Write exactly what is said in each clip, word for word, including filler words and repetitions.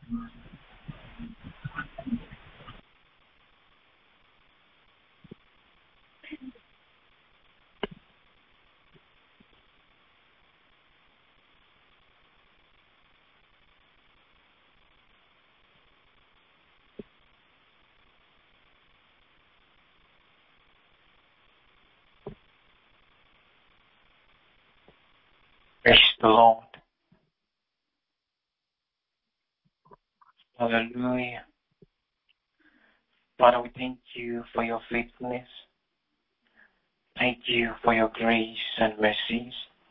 Praise the Lord. Hallelujah. Father, we thank you for your faithfulness. Thank you for your grace and mercies.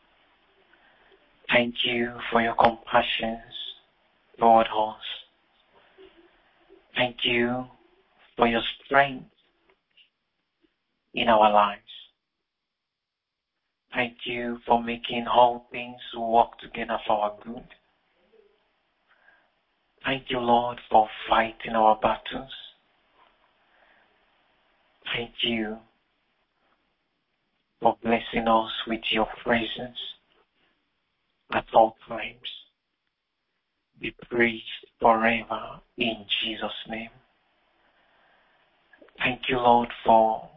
Thank you for your compassions toward us. Thank you for your strength in our lives. Thank you for making all things work together for our good. Thank you, Lord, for fighting our battles. Thank you for blessing us with your presence at all times. Be praised forever in Jesus' name. Thank you, Lord, for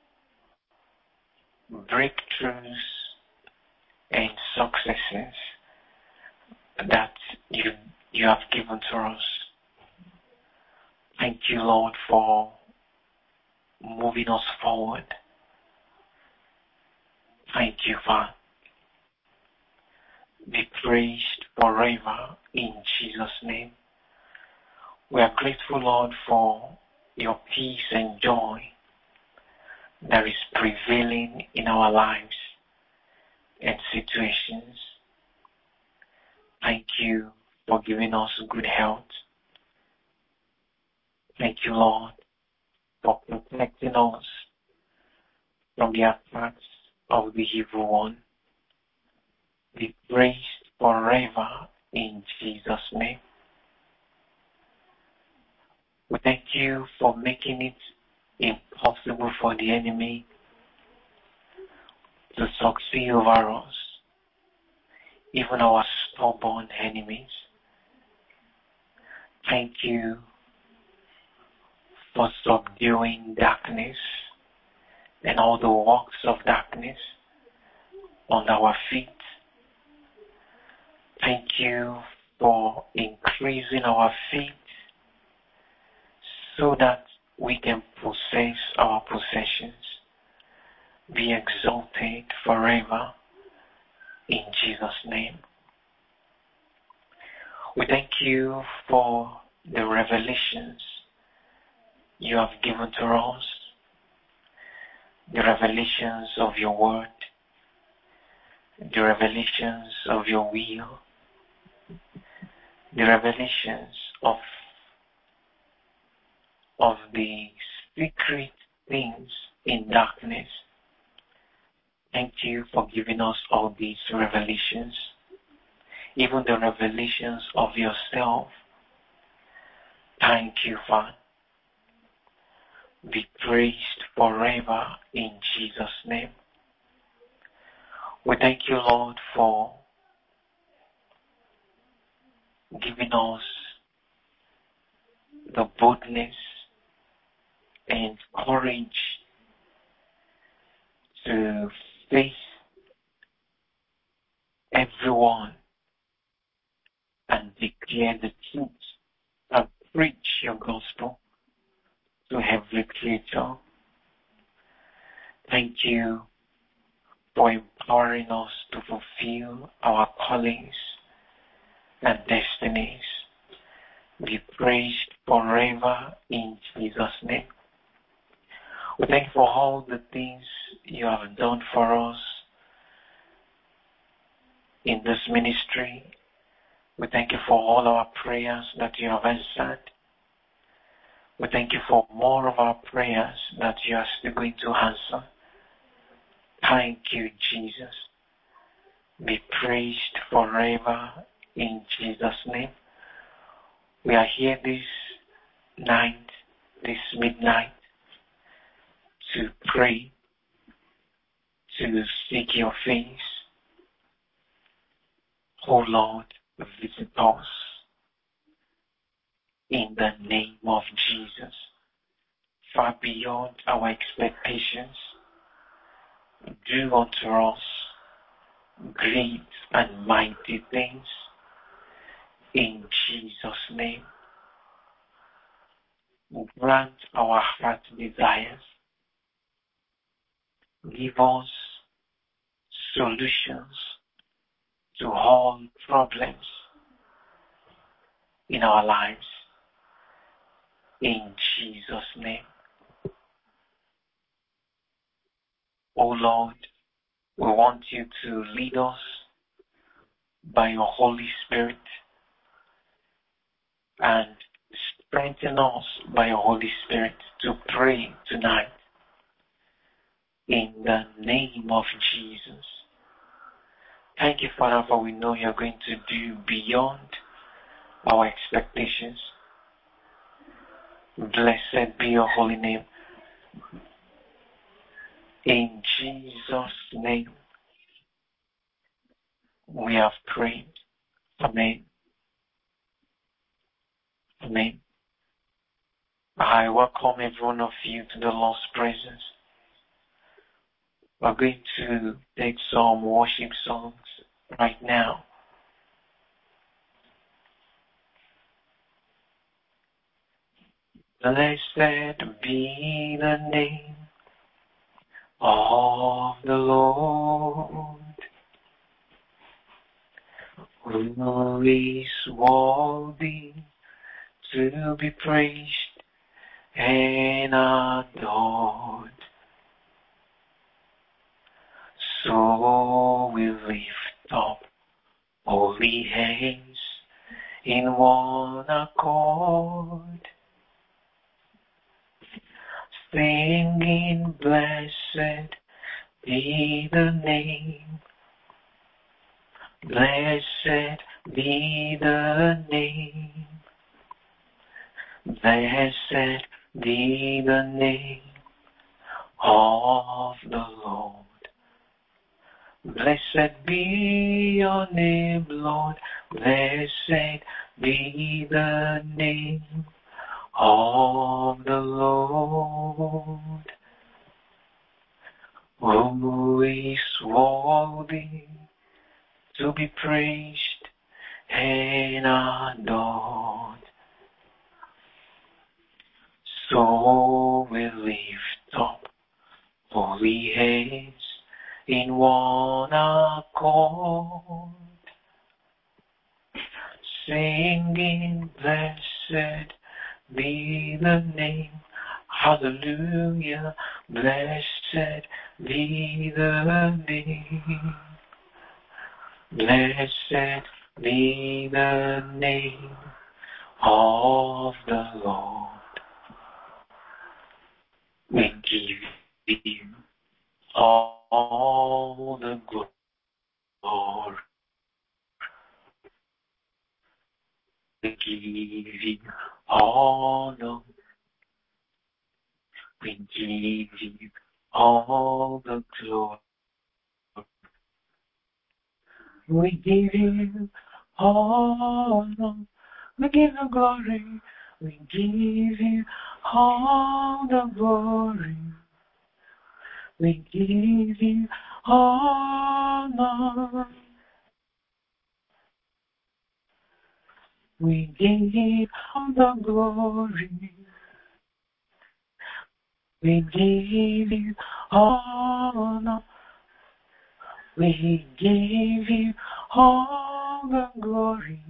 breakthroughs and successes that you, you have given to us. Thank you, Lord, for moving us forward. Thank you, Father. Be praised forever in Jesus' name. We are grateful, Lord, for your peace and joy that is prevailing in our lives and situations. Thank you for giving us good health. Thank you, Lord, for protecting us from the attacks of the evil one. Be praised forever in Jesus' name. We thank you for making it impossible for the enemy to succeed over us, even our stubborn enemies. Thank you for subduing darkness and all the works of darkness on our feet. Thank you for increasing our faith so that we can possess our possessions. Be exalted forever in Jesus' name. We thank you for the revelations you have given to us, the revelations of your word, the revelations of your will, the revelations of of the secret things in darkness. Thank you for giving us all these revelations, even the revelations of yourself. Thank you, Father. Be praised forever in Jesus' name. We thank you, Lord, for giving us the boldness and courage to face everyone and declare the truth and preach your gospel to every creature. Thank you for empowering us to fulfill our callings and destinies. Be praised forever in Jesus' name. We thank you for all the things you have done for us in this ministry. We thank you for all our prayers that you have answered. We thank you for more of our prayers that you are still going to answer. Thank you, Jesus. Be praised forever in Jesus' name. We are here this night, this midnight, to pray, to seek your face. Oh Lord, visit us. in the name of Jesus. Far beyond our expectations, do unto us great and mighty things in Jesus' name. Grant our heart desires. Give us solutions to all problems in our lives in Jesus' name. O Lord, we want you to lead us by your Holy Spirit and strengthen us by your Holy Spirit to pray tonight in the name of Jesus. Thank you, Father, for we know you're going to do beyond our expectations. Blessed be your holy name. In Jesus' name, we have prayed. Amen. Amen. I welcome every one of you to the Lord's presence. We're going to take some worship songs right now. Blessed be the name of the Lord, who is worthy to be praised and adored. So we lift up holy hands in one accord, singing, blessed be the name, blessed be the name, blessed be the name of the Lord. Blessed be your name, Lord, blessed be the name of the Lord, who is worthy to be praised and adored. So we lift up holy hands in one accord, singing, blessed be the name, hallelujah, blessed be the name, blessed be the name of the Lord. We give you all the glory. We give you honor. We give you all the glory. We give you honor. We give you glory. We give you all the glory. We give you honor. We give you all the glory. We give you honor. We give you all the glory.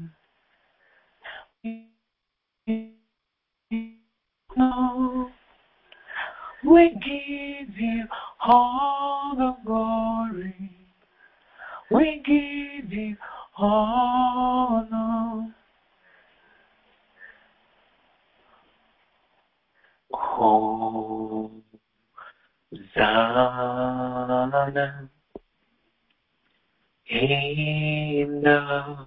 No. We give you all the glory. We give you honor. Hosanna in the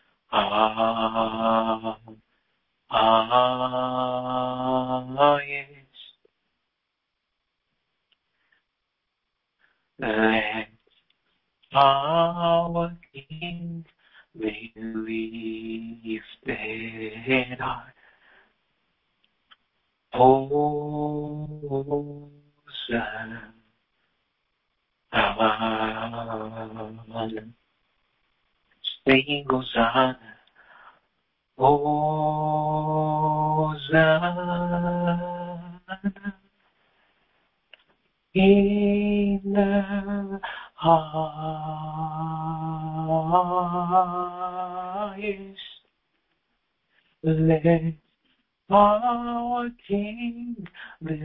highest. Let our King be lifted high. Hosanna. Sing Hosanna. Hosanna in the highest. Let our King be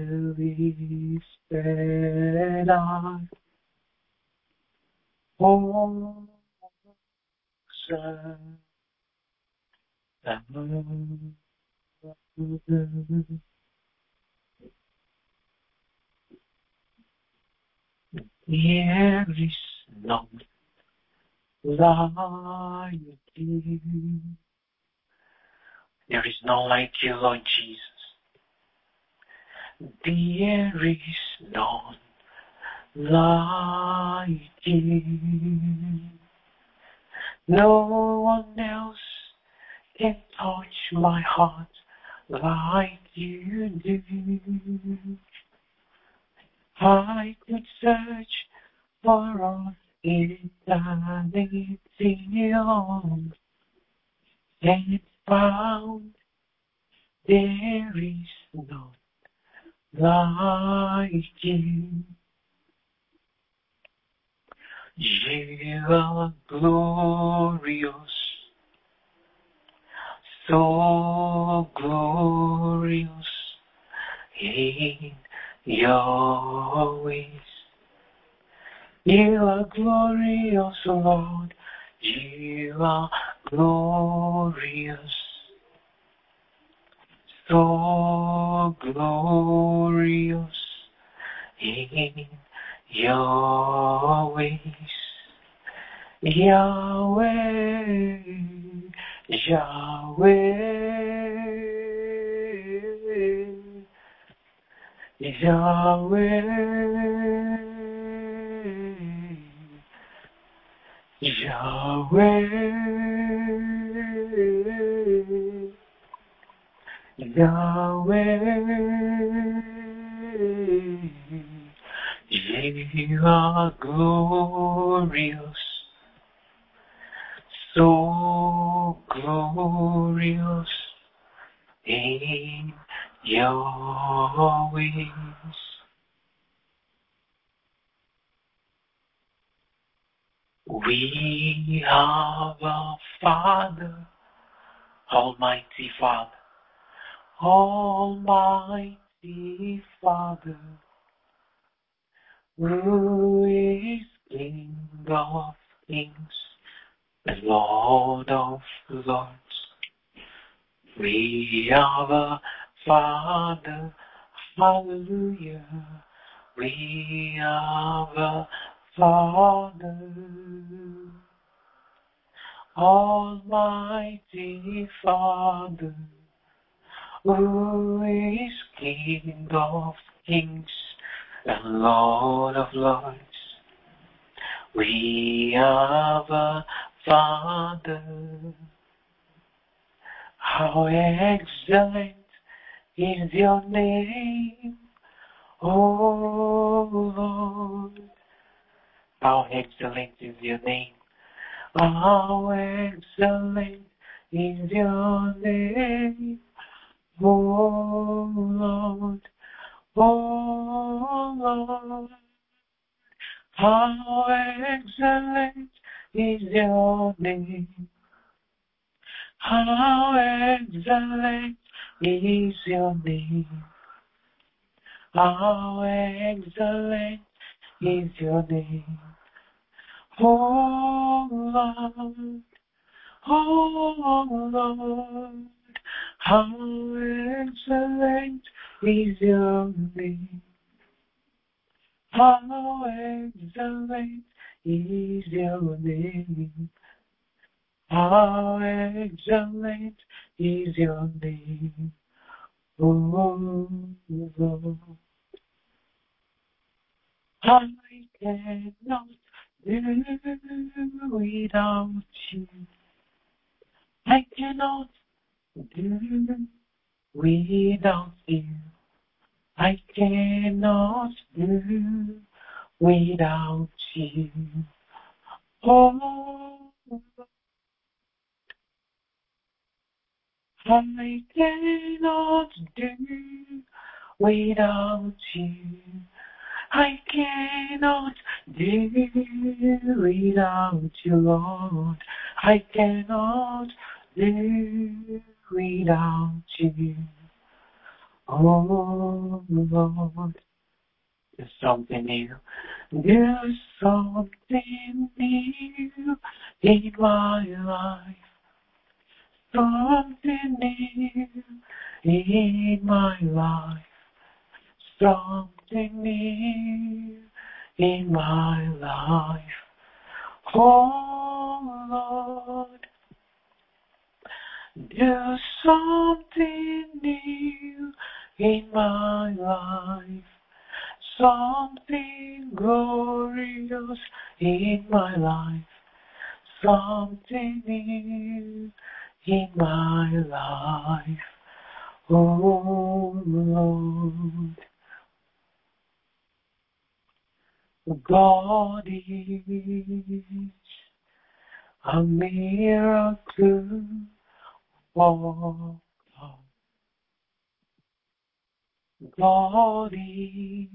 lifted up. Hosanna. There is none like you. There is none like you, Lord Jesus. There is none like you. No one else can touch my heart like you do. I could search for all eternity long and found there is none like you. You are glorious, so glorious in your ways. You are glorious, Lord. You are glorious, so glorious in your ways. Yahweh, Yahweh, Yahweh, Yahweh, Yahweh, you are glorious, so glorious in your ways. We have a Father, Almighty Father, Almighty Father, who is King of kings, the Lord of lords. We have a Father, hallelujah. We have a Father, Almighty Father, who is King of kings and Lord of lords. We have a Father. How excellent is your name, O Lord. How excellent is your name. How excellent is your name, O Lord. O Lord. How excellent is your name. How excellent is your name. How excellent is your name. Oh Lord, oh Lord, how excellent is your name. How excellent is your name. How excellent is your name, oh Lord. I cannot do without you. I cannot do without you. I cannot do without you. Oh, I cannot do without you. I cannot do without you, Lord. I cannot do without you. Oh, Lord, do something new. Do something new in my life. Something new in my life. Something new in my life. Oh Lord, do something new in my life. Something glorious in my life. Something new in my life. Oh Lord, God is a miracle worker. God is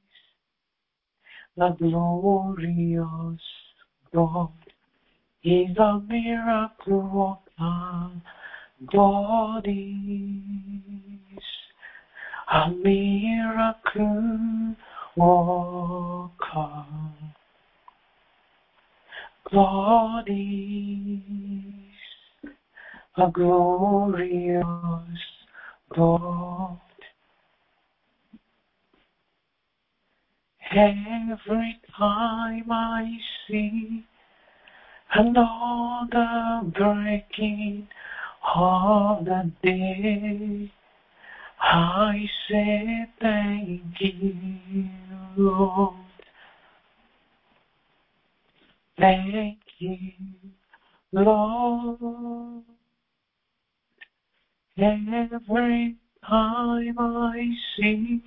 the glorious God. He's a miracle worker. God is a miracle worker. God is a glorious God. Every time I see another breaking of the day, I say thank you, Lord. Thank you, Lord. Every time I see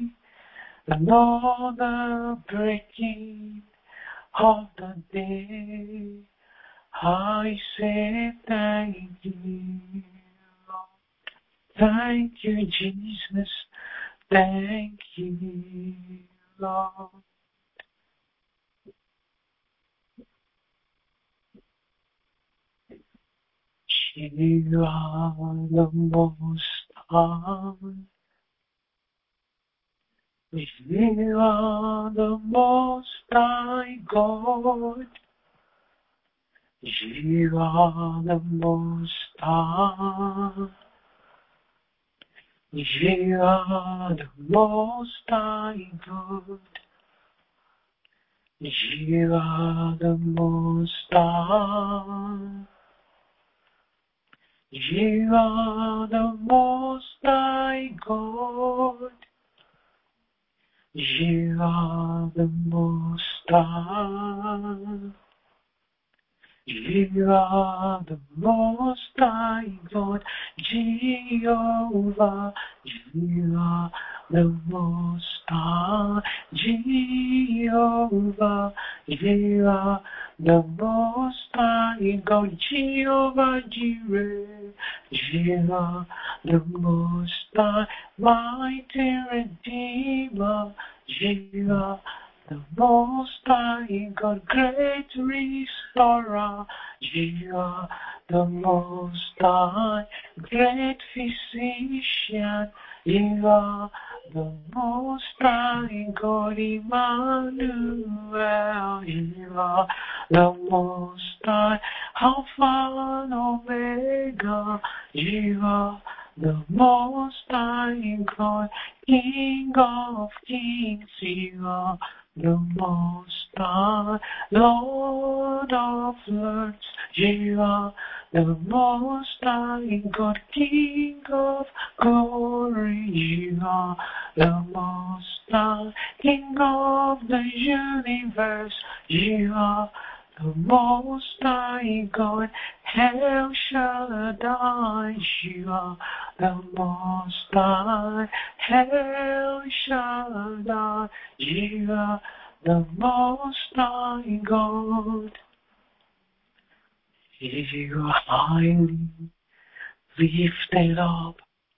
another breaking of the day, I say thank you, Lord. Thank you, Jesus. Thank you, Lord. You are the most high. You are the most high God. You are the most high. You are the most high God. You are the most high. You are the most high God. You are the most high. You are the most high God, Jehovah. You are the most high, Jehovah. You are the most high God, Jehovah Jireh. You are the most high, mighty Redeemer. You are the most high God, great restorer. You are the most high, great physician. You are the most high God, Emmanuel. You are the most high, Alpha and Omega. You are the most high God, King of kings. You are the most high, Lord of lords. You are the most high God, King of glory. You are the most high, King of the universe. You are the Most High God, El Shaddai, you are the Most High, El Shaddai, you are the Most High God. You are highly lifted up,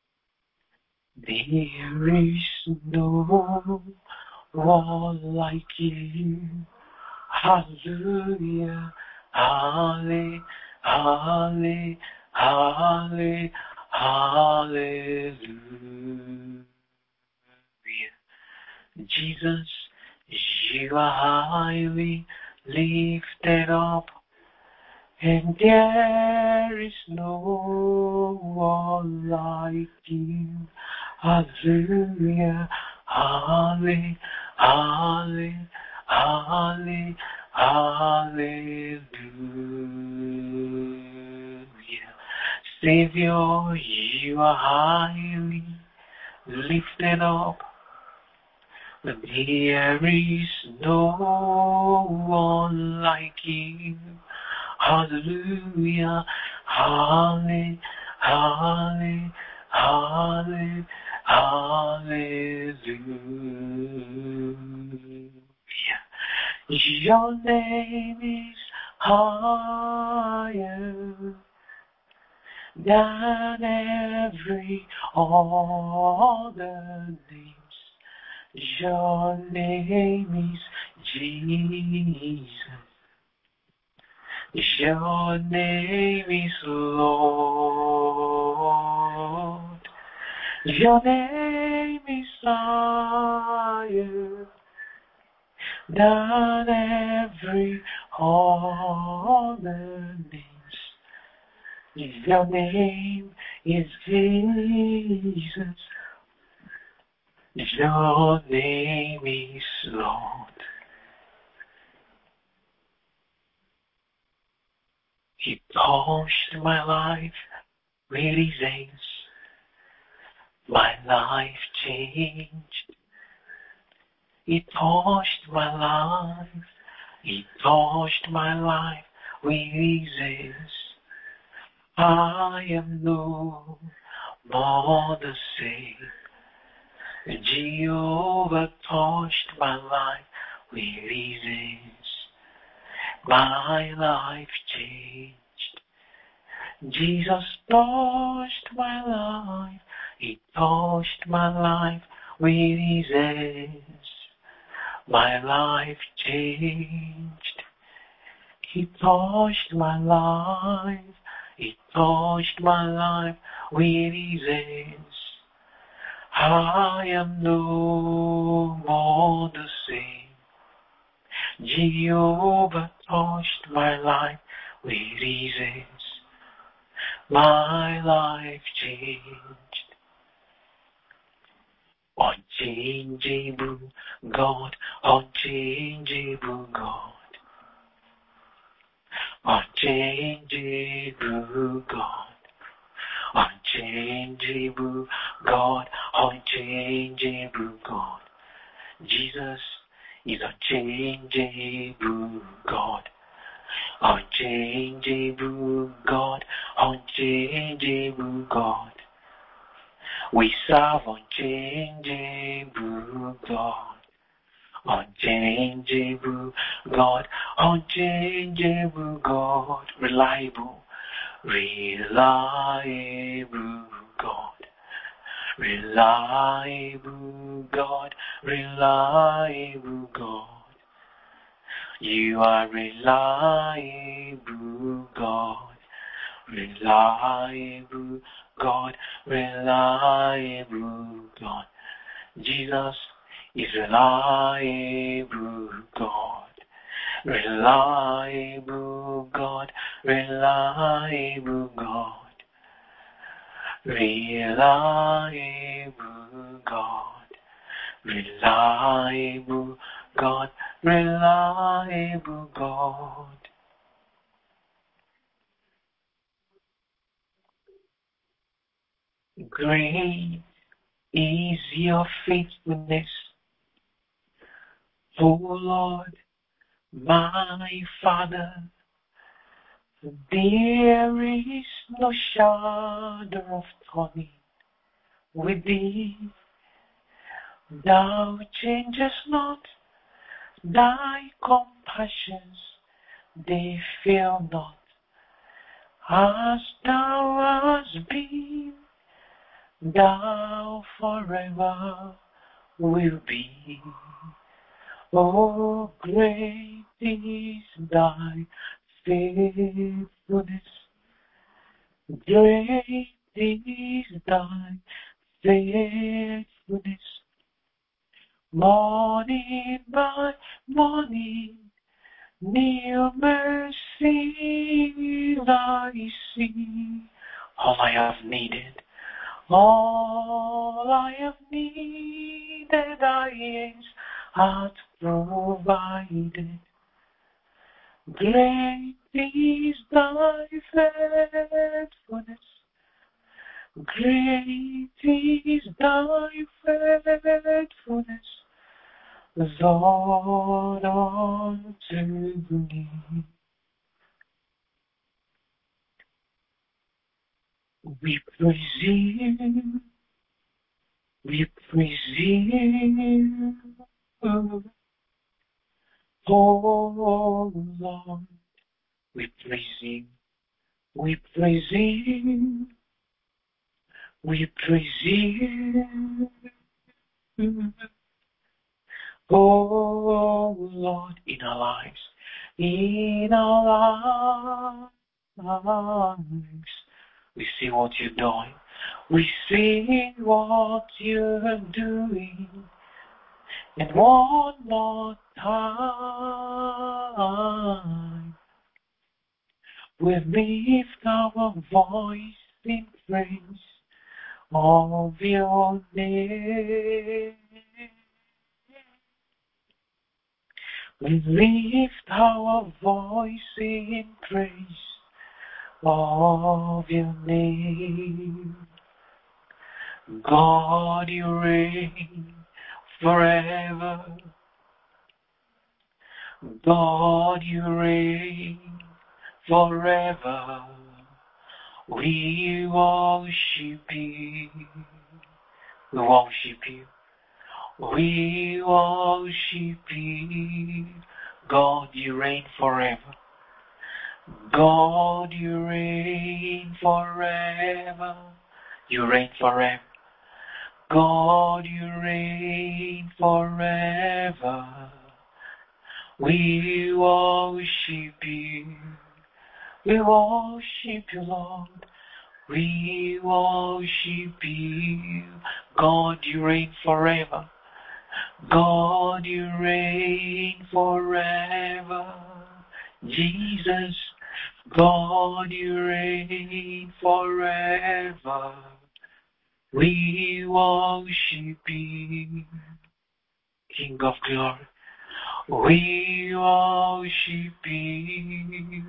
there is no one like you. Hallelujah, halle, halle, halle, hallelujah. Jesus, you are highly lifted up, and there is no one like you. Hallelujah, halle, halle, halle, hallelujah. Savior, you are highly lifted up, and there is no one like you. Hallelujah, halle, halle, halle, hallelujah. Your name is higher than every other name. Your name is Jesus. Your name is Lord. Your name is higher than every other name. Your name is Jesus. Your name is Lord. He touched my life with his hands. My life changed. He touched my life. He touched my life with his hands. I am no more the same. Jehovah touched my life with his hands. My life changed. Jesus touched my life. He touched my life with his hands. My life changed. He touched my life. He touched my life with his hands. I am no more the same. Jehovah touched my life with his hands. My life changed. Unchangeable God, unchangeable God, unchangeable God, unchangeable God, unchangeable God. Jesus is unchangeable God, unchangeable God, unchangeable God. We serve unchangeable God, unchangeable God, unchangeable God, reliable, reliable God, reliable God, reliable God. You are reliable God. Reliable God, reliable God. Jesus is reliable God. Reliable God, reliable God. Reliable God. Reliable God, reliable God. Great is your faithfulness, O Lord, My Father, there is no shadow of turning with thee. Thou changest not, thy compassions, they fail not. As thou hast been, thou forever will be. Oh, great is thy faithfulness. Great is thy faithfulness. Morning by morning, new mercies I see. All I have needed, all I have needed, thy hands hath provided. Great is thy faithfulness. Great is thy faithfulness, Lord, unto me. We praise you, we praise you, oh Lord, we praise you, we praise you, we praise you, oh Lord, in our lives, in our lives. We see what you're doing. We see what you're doing. And one more time, we lift our voice in praise of your name. We lift our voice in praise of your name. God, you reign forever. God, you reign forever. We worship you. We worship you. We worship you. God, you reign forever. God, you reign forever. You reign forever. God, you reign forever. We worship you. We worship you, Lord. We worship you. God, you reign forever. God, you reign forever. Jesus, God, you reign forever. We worship you, King of glory. We worship you.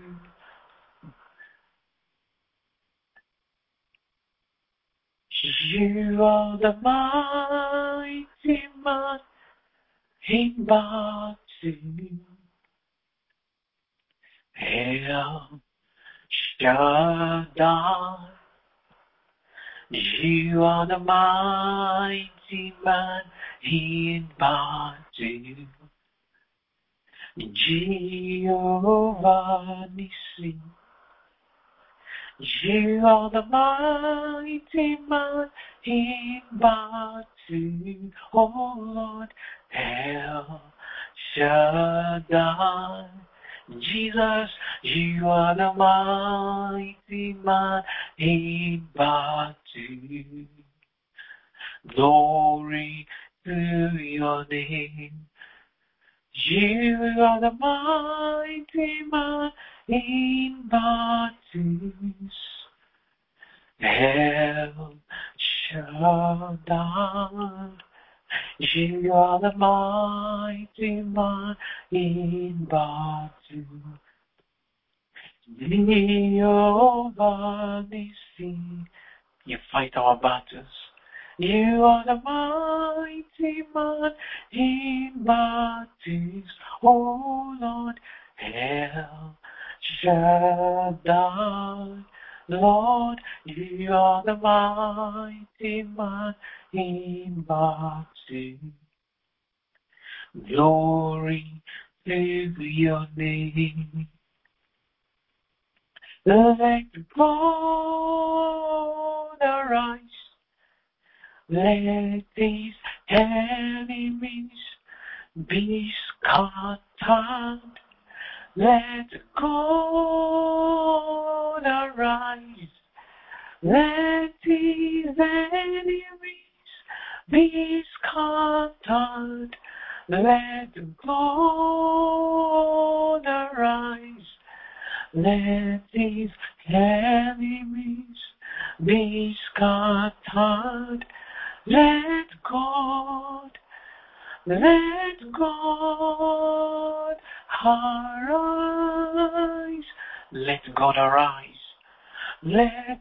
You are the mighty man in battle. El Shaddai. You are the mighty man in battle. Jehovah Nissi. You are the mighty man in battle. Oh Lord, El Shaddai. Jesus, you are the mighty man in battle. Glory to your name. You are the mighty man in battles. El Shaddai. You are the mighty man in battle. Jehovah Nissi. You fight our battles. You are the mighty man in battles, O Lord, El Shaddai. Lord, you are the mighty man in battle. Glory to your name. Let God arise. Let these enemies be scattered. Let God arise. Let these enemies be scattered. Let God arise. Let these enemies be scattered. Let God, let God arise. Let God arise. Let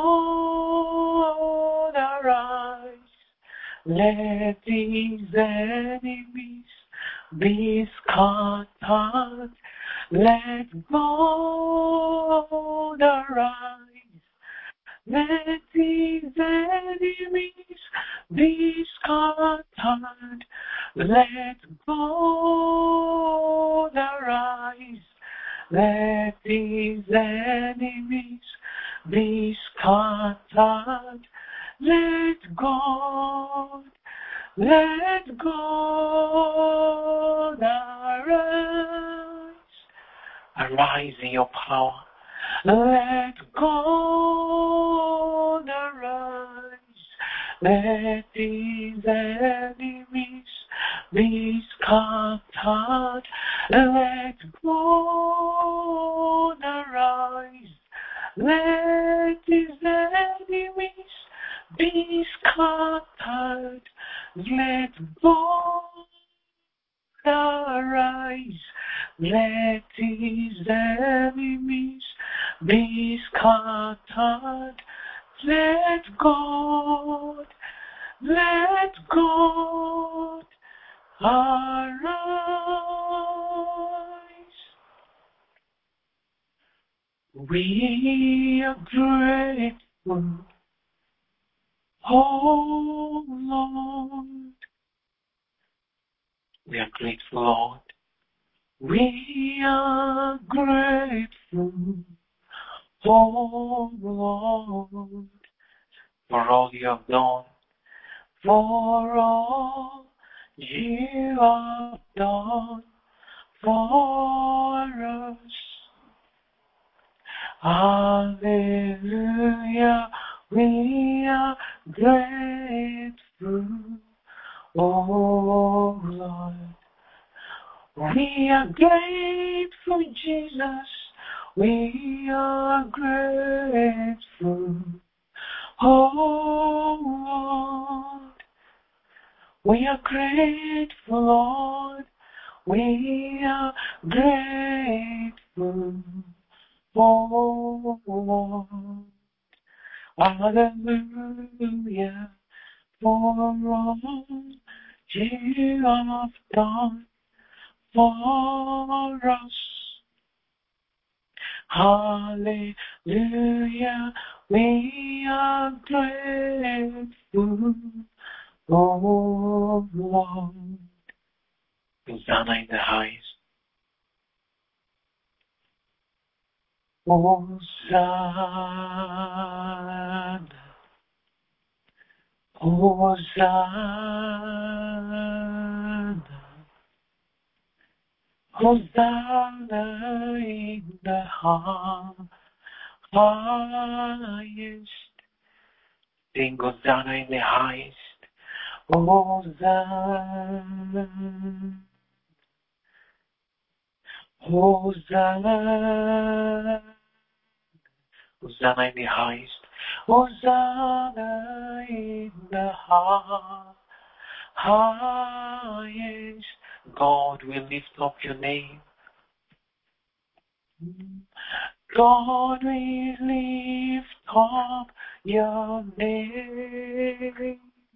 God arise. Let these enemies be scattered. Let God arise. Let these enemies be scattered. Let God arise. Let these enemies be scattered. Let God, let God arise. Arise in your power. Let God arise. Let these enemies be scattered. Let God arise. Let these enemies be scattered. Let God arise. Let these enemies be scattered. Let God, let God arise. We are grateful, oh Lord. We are grateful, Lord. We are grateful, oh Lord, for all you have done, for all you have done for us. Hallelujah, we are grateful, oh Lord. We are grateful, Jesus. We are grateful, oh Lord. We are grateful, Lord. We are grateful, oh Lord. Hallelujah, for all you have done for us. Hallelujah, we are grateful, oh Lord. Hosanna in the highest. Hosanna, Hosanna, Hosanna in the highest. Sing Hosanna in the highest. Hosanna, Hosanna, Hosanna in the highest. Hosanna in the highest. God, we lift up your name. God, we lift up your name.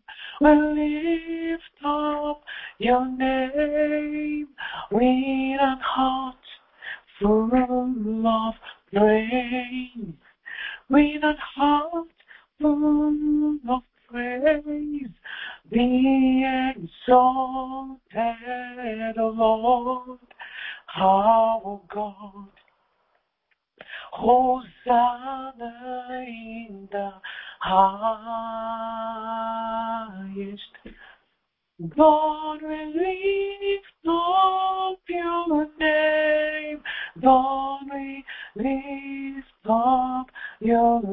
We lift up your name with a heart full of praise, with a heart full of praise. Be exalted, O Lord, our God. Hosanna in the highest. God, we lift up your name. God, we lift up your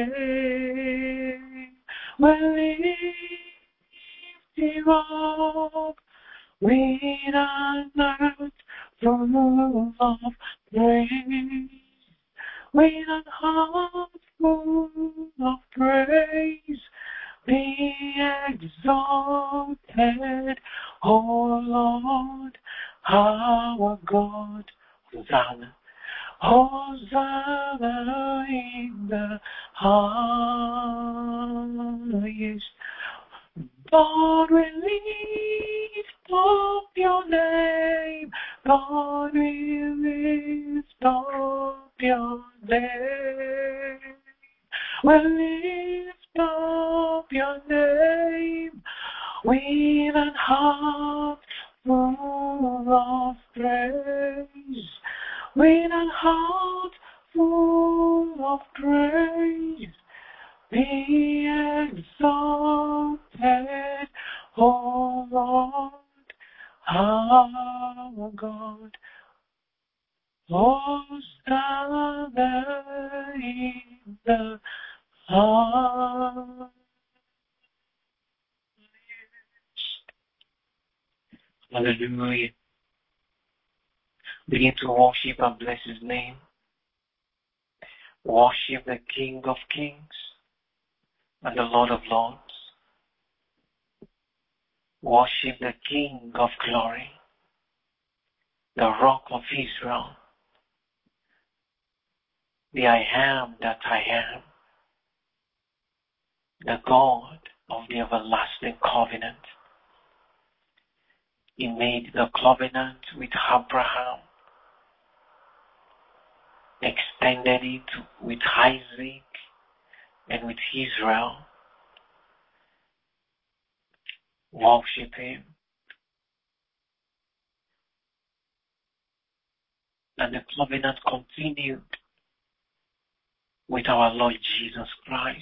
name. We lift you up with an heart full of praise. With a heart full of praise, be exalted, O Lord, our God. Hosanna, Hosanna in the highest. God, we lift up your name. God, we lift up your name. We lift up your name with a heart full of praise. With a heart full of praise. Be exalted, O Lord, our God. Hosanna in the highest. Hallelujah. Begin to worship and bless his name. Worship the King of Kings and the Lord of Lords. Worship the King of Glory, the Rock of Israel, the I am that I am, the God of the everlasting covenant. He made the covenant with Abraham, extended it with Isaac and with Israel. Worship him. And the covenant continued with our Lord Jesus Christ.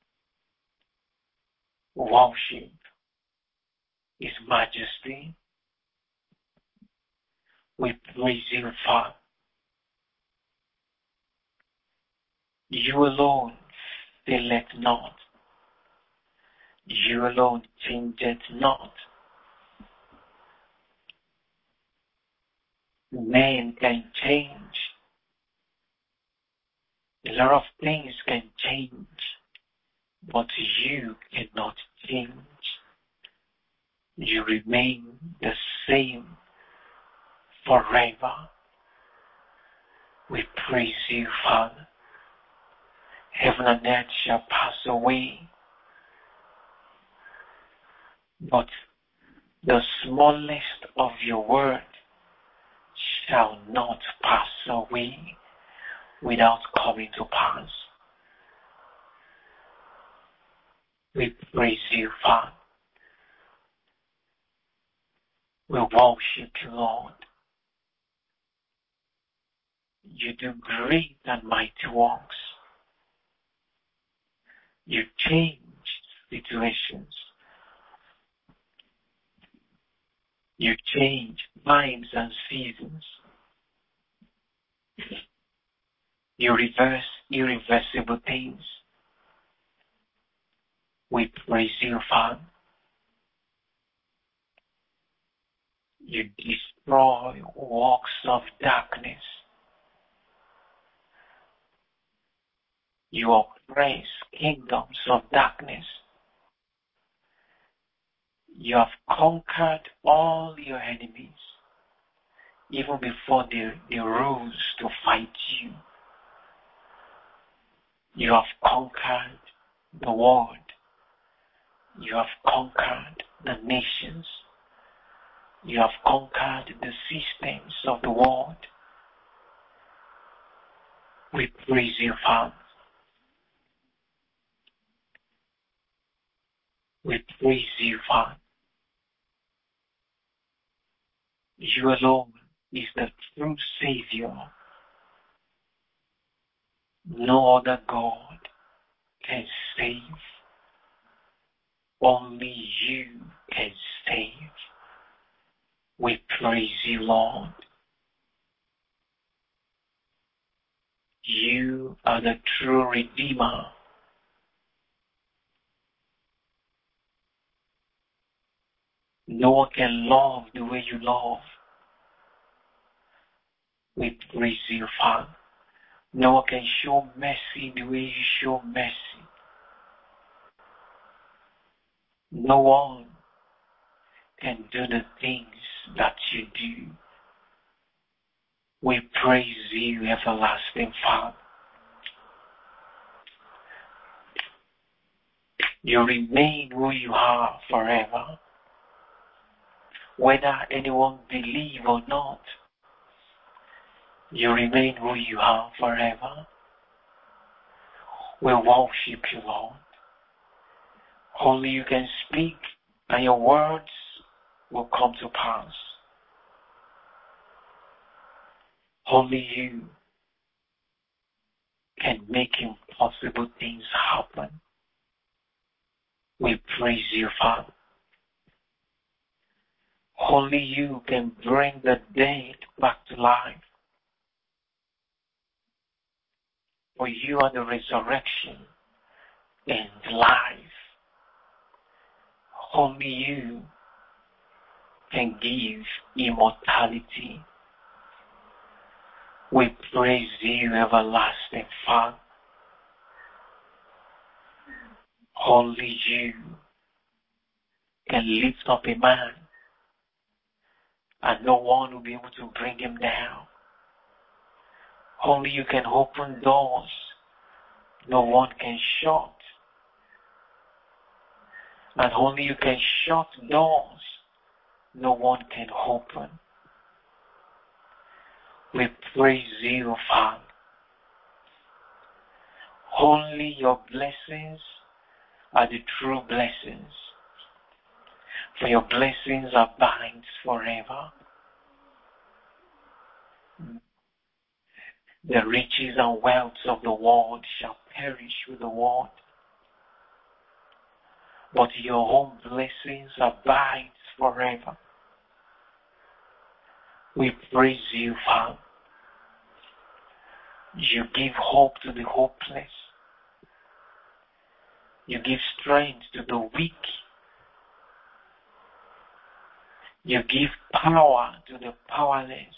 Worship his majesty. We praise you, Father. You alone faileth not. You alone changeth not. Men can change. A lot of things can change, but you cannot change. You remain the same forever. We praise you, Father. Heaven and earth shall pass away, but the smallest of your word shall not pass away without coming to pass. We praise you, Father. We worship you, Lord. You do great and mighty works. You change situations. You change times and seasons. You reverse irreversible things. We praise you, Father. You destroy works of darkness. You oppress kingdoms of darkness. You have conquered all your enemies, even before they, they rose to fight you. You have conquered the world. You have conquered the nations. You have conquered the systems of the world. We praise you, Father. We praise you, Father. You alone is the true Savior. No other God can save. Only you can save. We praise you, Lord. You are the true Redeemer. No one can love the way you love. We praise you, Father. No one can show mercy the way you show mercy. No one can do the things that you do. We praise you, everlasting Father. You remain who you are forever. Whether anyone believe or not, you remain who you are forever. We worship you, Lord. Only you can speak and your words will come to pass. Only you can make impossible things happen. We praise you, Father. Only you can bring the dead back to life. For you are the resurrection and life. Only you can give immortality. We praise you, everlasting Father. Only you can lift up a man and no one will be able to bring him down. Only you can open doors no one can shut. And only you can shut doors no one can open. We praise you, Father. Only your blessings are the true blessings. For your blessings abide forever. The riches and wealth of the world shall perish with the world. But your own blessings abide forever. We praise you, Father. You give hope to the hopeless. You give strength to the weak. You give power to the powerless.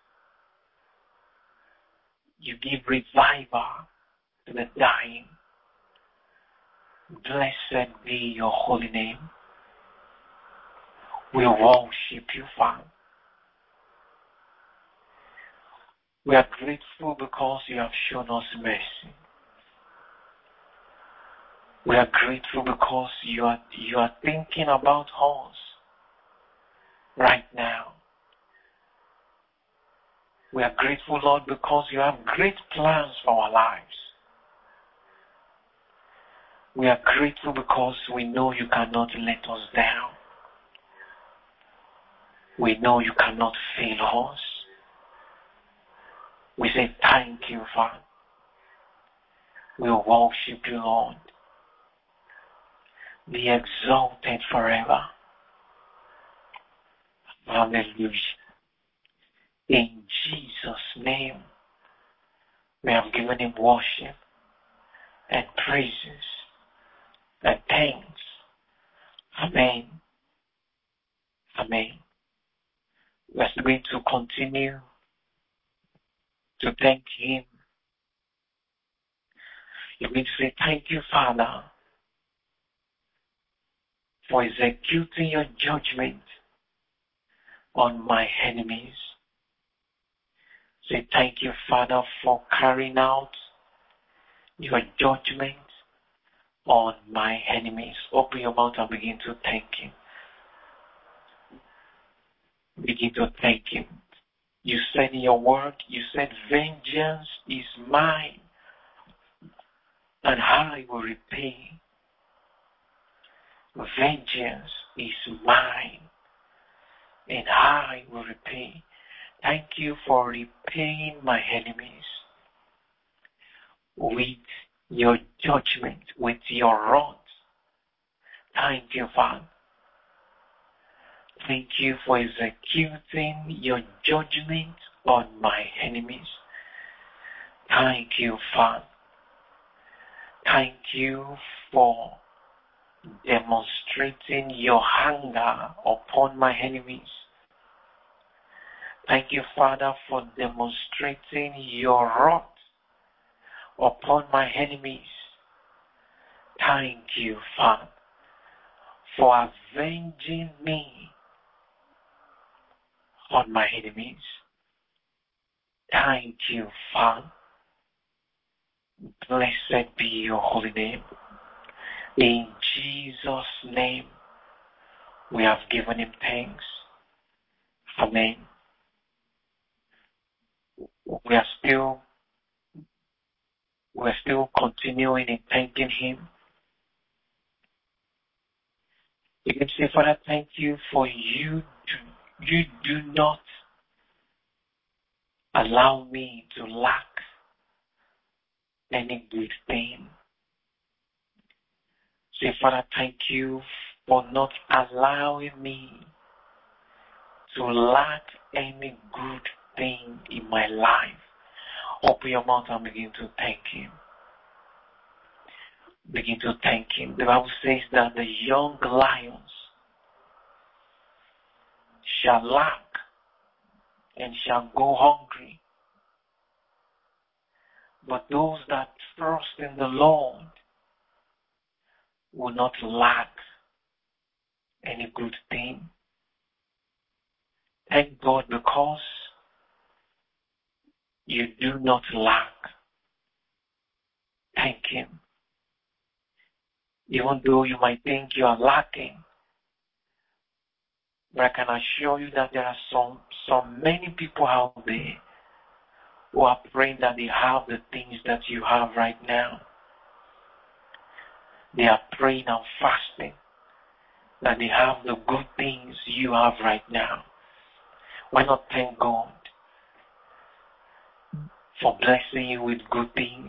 You give revival to the dying. Blessed be your holy name. We worship you, Father. We are grateful because you have shown us mercy. We are grateful because you are, you are thinking about us right now. We are grateful, Lord, because you have great plans for our lives. We are grateful because we know you cannot let us down. We know you cannot fail us. We say thank you, Father. We worship you, Lord. Be exalted forever. Hallelujah. In Jesus' name, we have given him worship and praises and thanks. Amen. Amen. We're going to continue to thank him. You're going to say, thank you, Father, for executing your judgment on my enemies. Say, thank you, Father, for carrying out your judgment on my enemies. Open your mouth and begin to thank Him. Begin to thank Him. You said in your word, you said, vengeance is mine, and I will repay. Vengeance is mine, and I will repay. Thank you for repaying my enemies with your judgment, with your rod. Thank you, Father. Thank you for executing your judgment on my enemies. Thank you, Father. Thank you for demonstrating your anger upon my enemies. Thank you, Father, for demonstrating your wrath upon my enemies. Thank you, Father, for avenging me on my enemies. Thank you, Father. Blessed be your holy name. In Jesus' name, we have given Him thanks. Amen. We are still, we are still continuing in thanking Him. You can say, Father, thank you for you. Do, you do not allow me to lack any good thing. Say, Father, thank you for not allowing me to lack any good thing in my life. Open your mouth and begin to thank Him. Begin to thank Him. The Bible says that the young lions shall lack and shall go hungry. But those that trust in the Lord will not lack any good thing. Thank God because you do not lack. Thank Him. Even though you might think you are lacking, but I can assure you that there are some, some many people out there who are praying that they have the things that you have right now. They are praying and fasting that they have the good things you have right now. Why not thank God for blessing you with good things?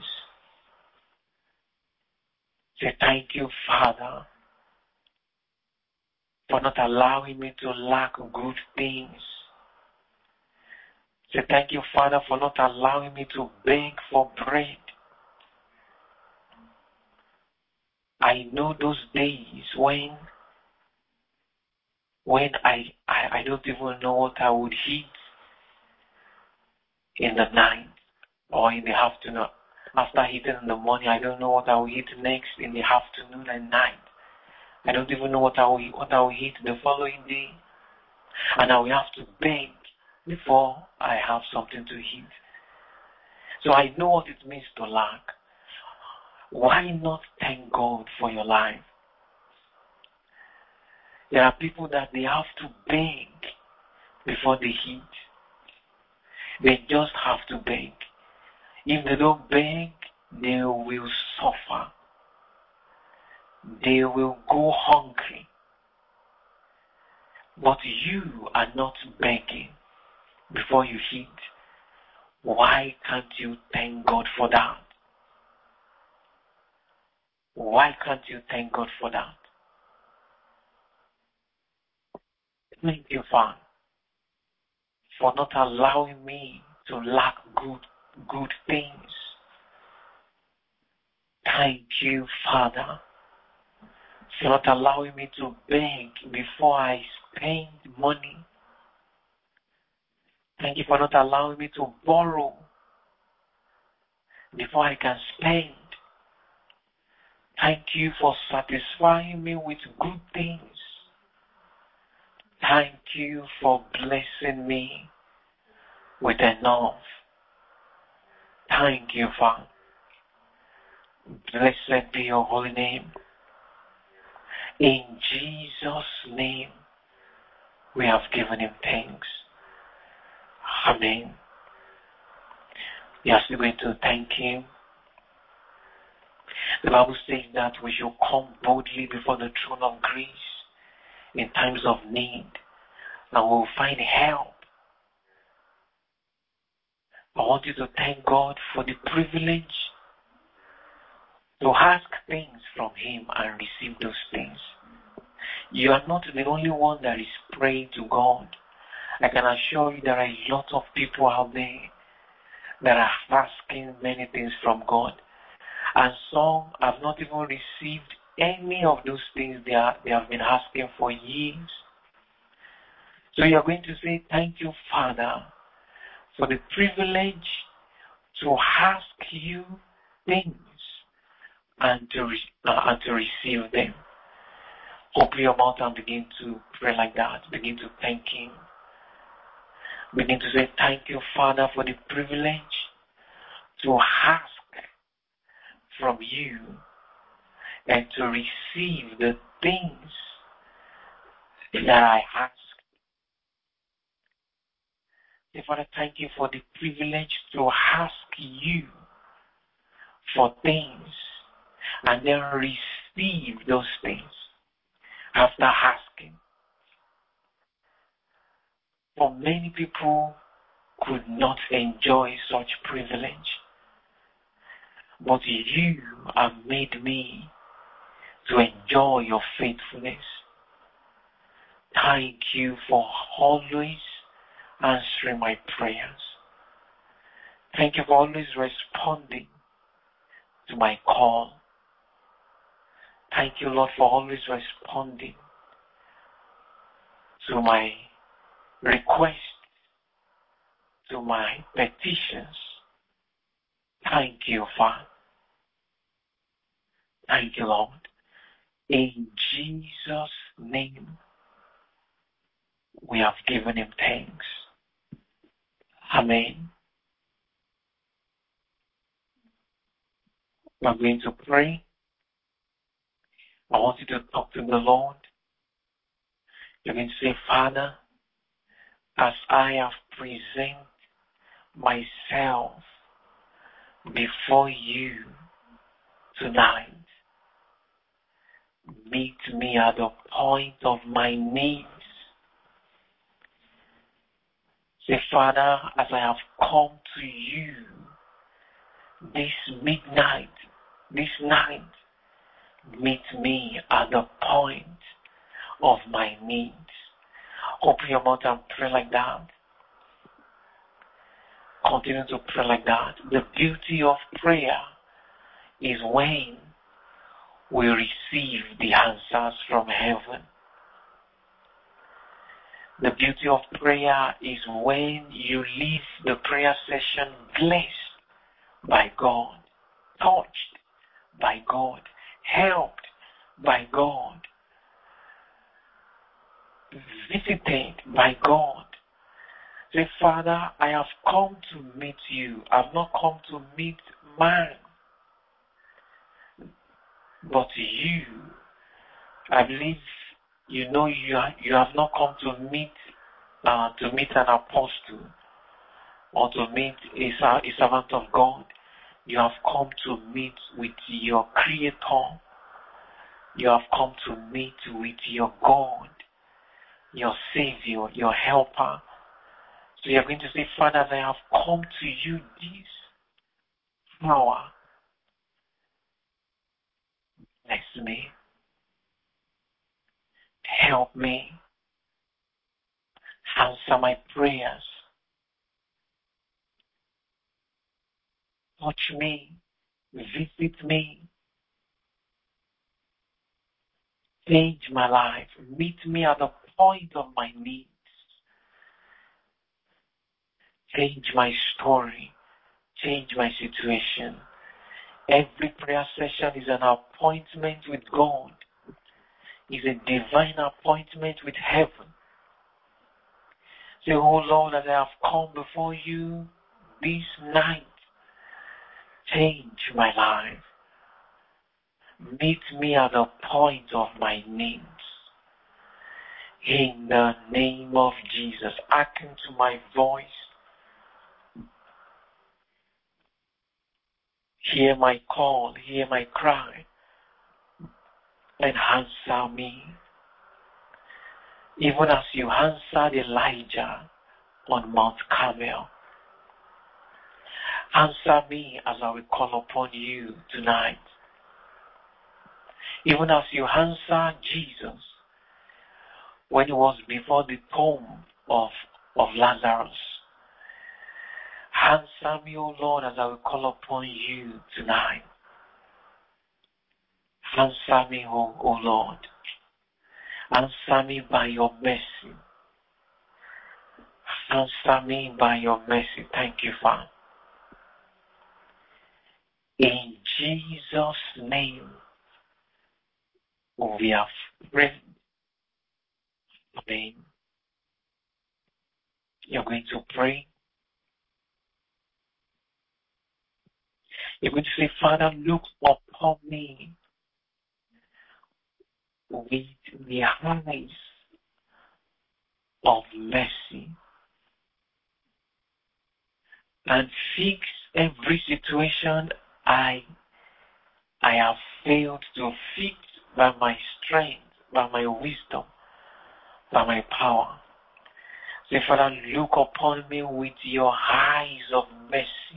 Say, thank you, Father, for not allowing me to lack good things. Say, thank you, Father, for not allowing me to beg for bread. I know those days when when I, I, I don't even know what I would eat in the night or in the afternoon. After eating in the morning, I don't know what I will eat next in the afternoon and night. I don't even know what I will, what I will eat the following day. And I will have to beg before I have something to eat. So I know what it means to lack. Why not thank God for your life? There are people that they have to beg before they eat. They just have to beg. If they don't beg, they will suffer. They will go hungry. But you are not begging before you eat. Why can't you thank God for that? Why can't you thank God for that? Thank you, Father, for not allowing me to lack good, good things. Thank you, Father, for not allowing me to beg before I spend money. Thank you for not allowing me to borrow before I can spend. Thank you for satisfying me with good things. Thank you for blessing me with enough. Thank you, Father. Blessed be your holy name. In Jesus' name, we have given him thanks. Amen. We are still going to thank him. The Bible says that we should come boldly before the throne of grace in times of need, and we will find help. I want you to thank God for the privilege to ask things from him and receive those things. You are not the only one that is praying to God. I can assure you there are a lot of people out there that are asking many things from God. And some have not even received any of those things they, are, they have been asking for years. So you are going to say, thank you, Father, for the privilege to ask you things and to, re- uh, and to receive them. Open your mouth and begin to pray like that. Begin to thank him. Begin to say, thank you, Father, for the privilege to ask from you and to receive the things that I ask. Say, Father, thank you for the privilege to ask you for things and then receive those things after asking. For many people could not enjoy such privilege, but you have made me to enjoy your faithfulness. Thank you for always answering my prayers. Thank you for always responding to my call. Thank you, Lord, for always responding to my request, to my petitions. Thank you, Father. Thank you, Lord. In Jesus' name, we have given him thanks. Amen. We're going to pray. I want you to talk to the Lord. You're going to say, Father, as I have presented myself before you tonight, meet me at the point of my needs. Say, Father, as I have come to you this midnight, this night, meet me at the point of my needs. Open your mouth and pray like that. Continue to pray like that. The beauty of prayer is when we receive the answers from heaven. The beauty of prayer is when you leave the prayer session blessed by God, touched by God, helped by God, visited by God. Say, Father, I have come to meet you. I have not come to meet man, but you. I believe you know you are, you have not come to meet uh, to meet an apostle or to meet a, a servant of God. You have come to meet with your Creator. You have come to meet with your God, your Savior, your Helper. So you're going to say, Father, as I have come to you this hour, bless me, help me, answer my prayers, touch me, visit me, change my life, meet me at the point of my needs, change my story, change my situation. Every prayer session is an appointment with God, is a divine appointment with heaven. Say, oh Lord, as I have come before you this night, change my life, Meet me at the point of my needs. In the name of Jesus, hearken to my voice. Hear my call, hear my cry, and answer me. Even as you answered Elijah on Mount Carmel, answer me as I will call upon you tonight. Even as you answered Jesus when he was before the tomb of, of Lazarus, answer me, O Lord, as I will call upon you tonight. Answer me, O, o Lord. Answer me by your mercy. Answer me by your mercy. Thank you, Father. In Jesus' name, we have prayed. Amen. You're going to pray. You're going to say, Father, look upon me with the eyes of mercy and fix every situation I I have failed to fix by my strength, by my wisdom, by my power. Say, Father, look upon me with your eyes of mercy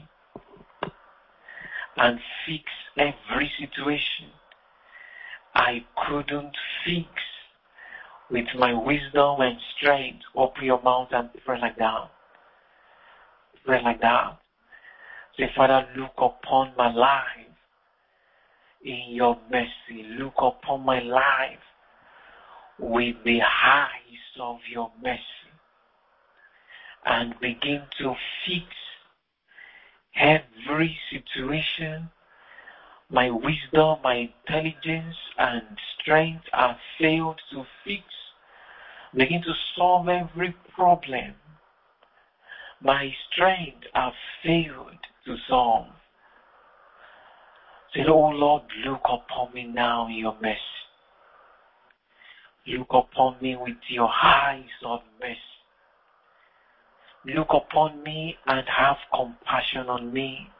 and fix every situation I couldn't fix with my wisdom and strength. Open your mouth and pray like that. Pray like that. Say, Father, look upon my life in your mercy. Look upon my life with the eyes of your mercy and begin to fix every situation my wisdom, my intelligence and strength have failed to fix. Begin to solve every problem my strength have failed to solve. Say, oh Lord, look upon me now in your mercy. Look upon me with your eyes of mercy. Look upon me and have compassion on me.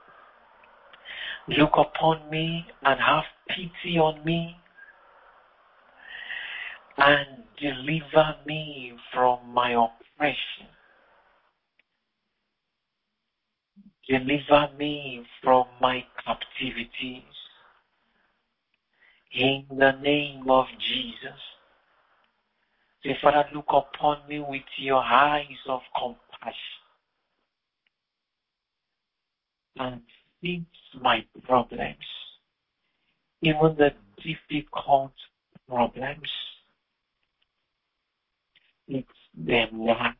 Look upon me and have pity on me. And deliver me from my oppression. Deliver me from my captivities. In the name of Jesus. Say, Father, look upon me with your eyes of compassion and fix my problems, even the difficult problems. Fix them now.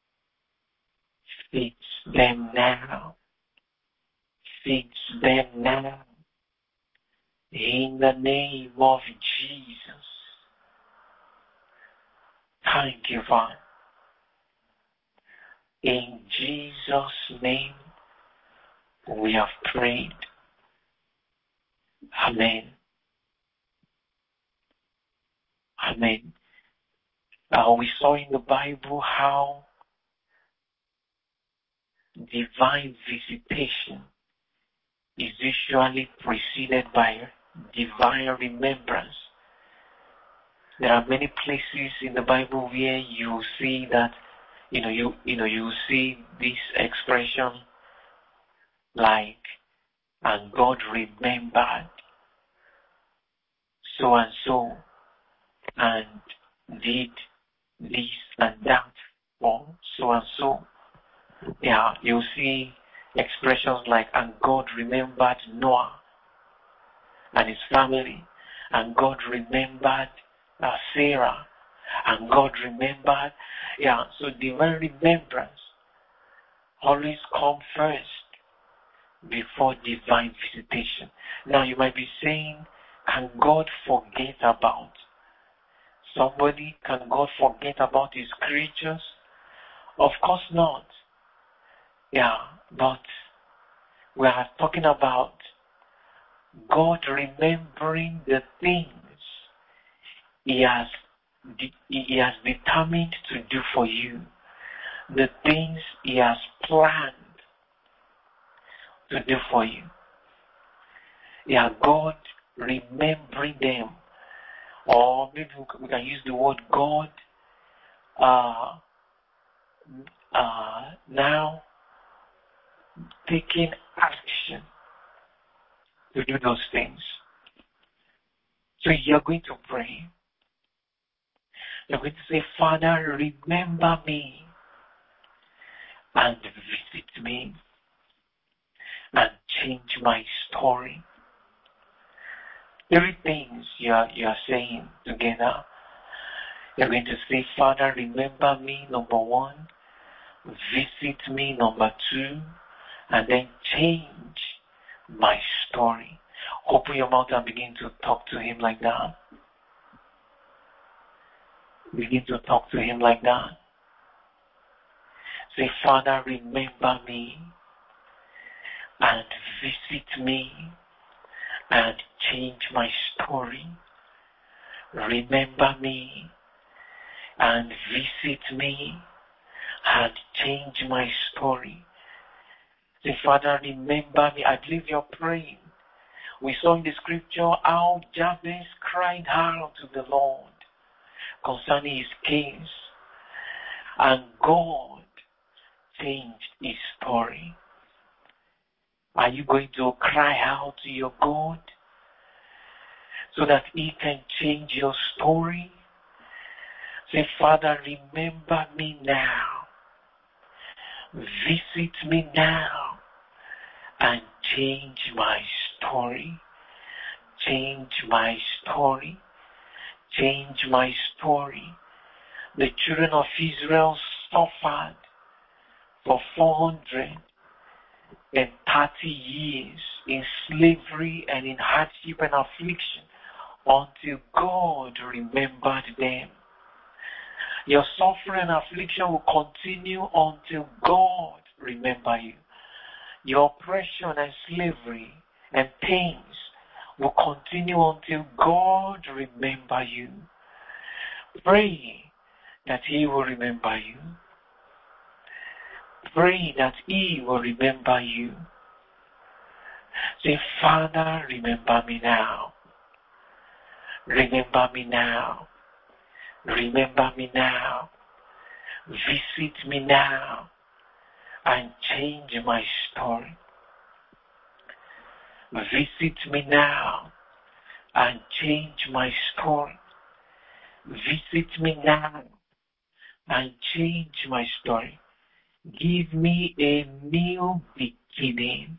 Fix them now. Fix them now. In the name of Jesus. Thank you, Father. In Jesus' name, we have prayed. Amen. Amen. Uh, we saw in the Bible how divine visitation is usually preceded by divine remembrance. There are many places in the Bible where you see that, you know, you you know, you see this expression like, and God remembered so and so and did this and that for so and so. Yeah, you see expressions like, and God remembered Noah and his family, and God remembered uh, Sarah, and God remembered. Yeah, so divine remembrance always come first before divine visitation. Now you might be saying, can God forget about somebody? Can God forget about his creatures? Of course not. Yeah, but we are talking about God remembering the things He has, He has determined to do for you, the things He has planned to do for you. Yeah, God remembering them. Or maybe we can use the word God uh, uh, now taking action to do those things. So you're going to pray. You're going to say, Father, remember me and visit me and change my story. Three things you are, you are saying together. You're going to say, Father, remember me, number one. Visit me, number two. And then change my story. Open your mouth and begin to talk to Him like that. Begin to talk to Him like that. Say, Father, remember me and visit me and change my story. Remember me and visit me and change my story. Say, Father, remember me. I believe you're praying. We saw in the scripture how Jabez cried out to the Lord concerning his case, and God changed his story. Are you going to cry out to your God so that He can change your story? Say, Father, remember me now. Visit me now and change my story. Change my story. Change my story. The children of Israel suffered for four hundred thirty years in slavery and in hardship and affliction until God remembered them. Your suffering and affliction will continue until God remember you. Your oppression and slavery and pains will continue until God remember you. Pray that He will remember you. Pray that He will remember you. Say, Father, remember me now. Remember me now. Remember me now. Visit me now and change my story. Visit me now and change my story. Visit me now and change my story. Give me a new beginning.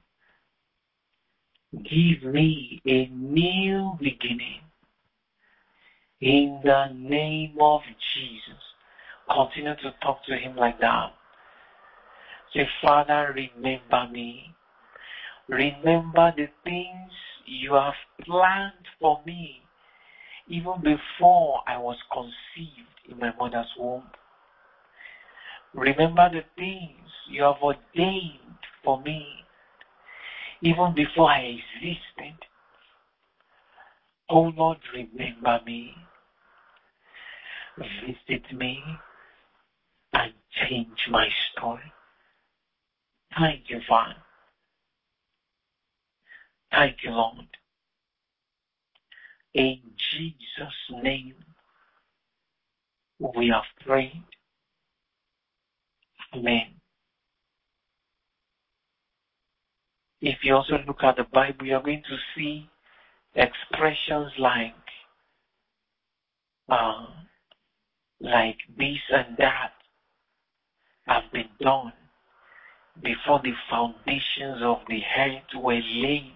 Give me a new beginning. In the name of Jesus. Continue to talk to Him like that. Say, Father, remember me. Remember the things you have planned for me even before I was conceived in my mother's womb. Remember the things you have ordained for me even before I existed. Oh Lord, remember me. Visit me and change my story. Thank you, Father. Thank you, Lord. In Jesus' name, we have prayed. Amen. If you also look at the Bible, you're going to see expressions like uh, like this and that have been done before the foundations of the earth were laid.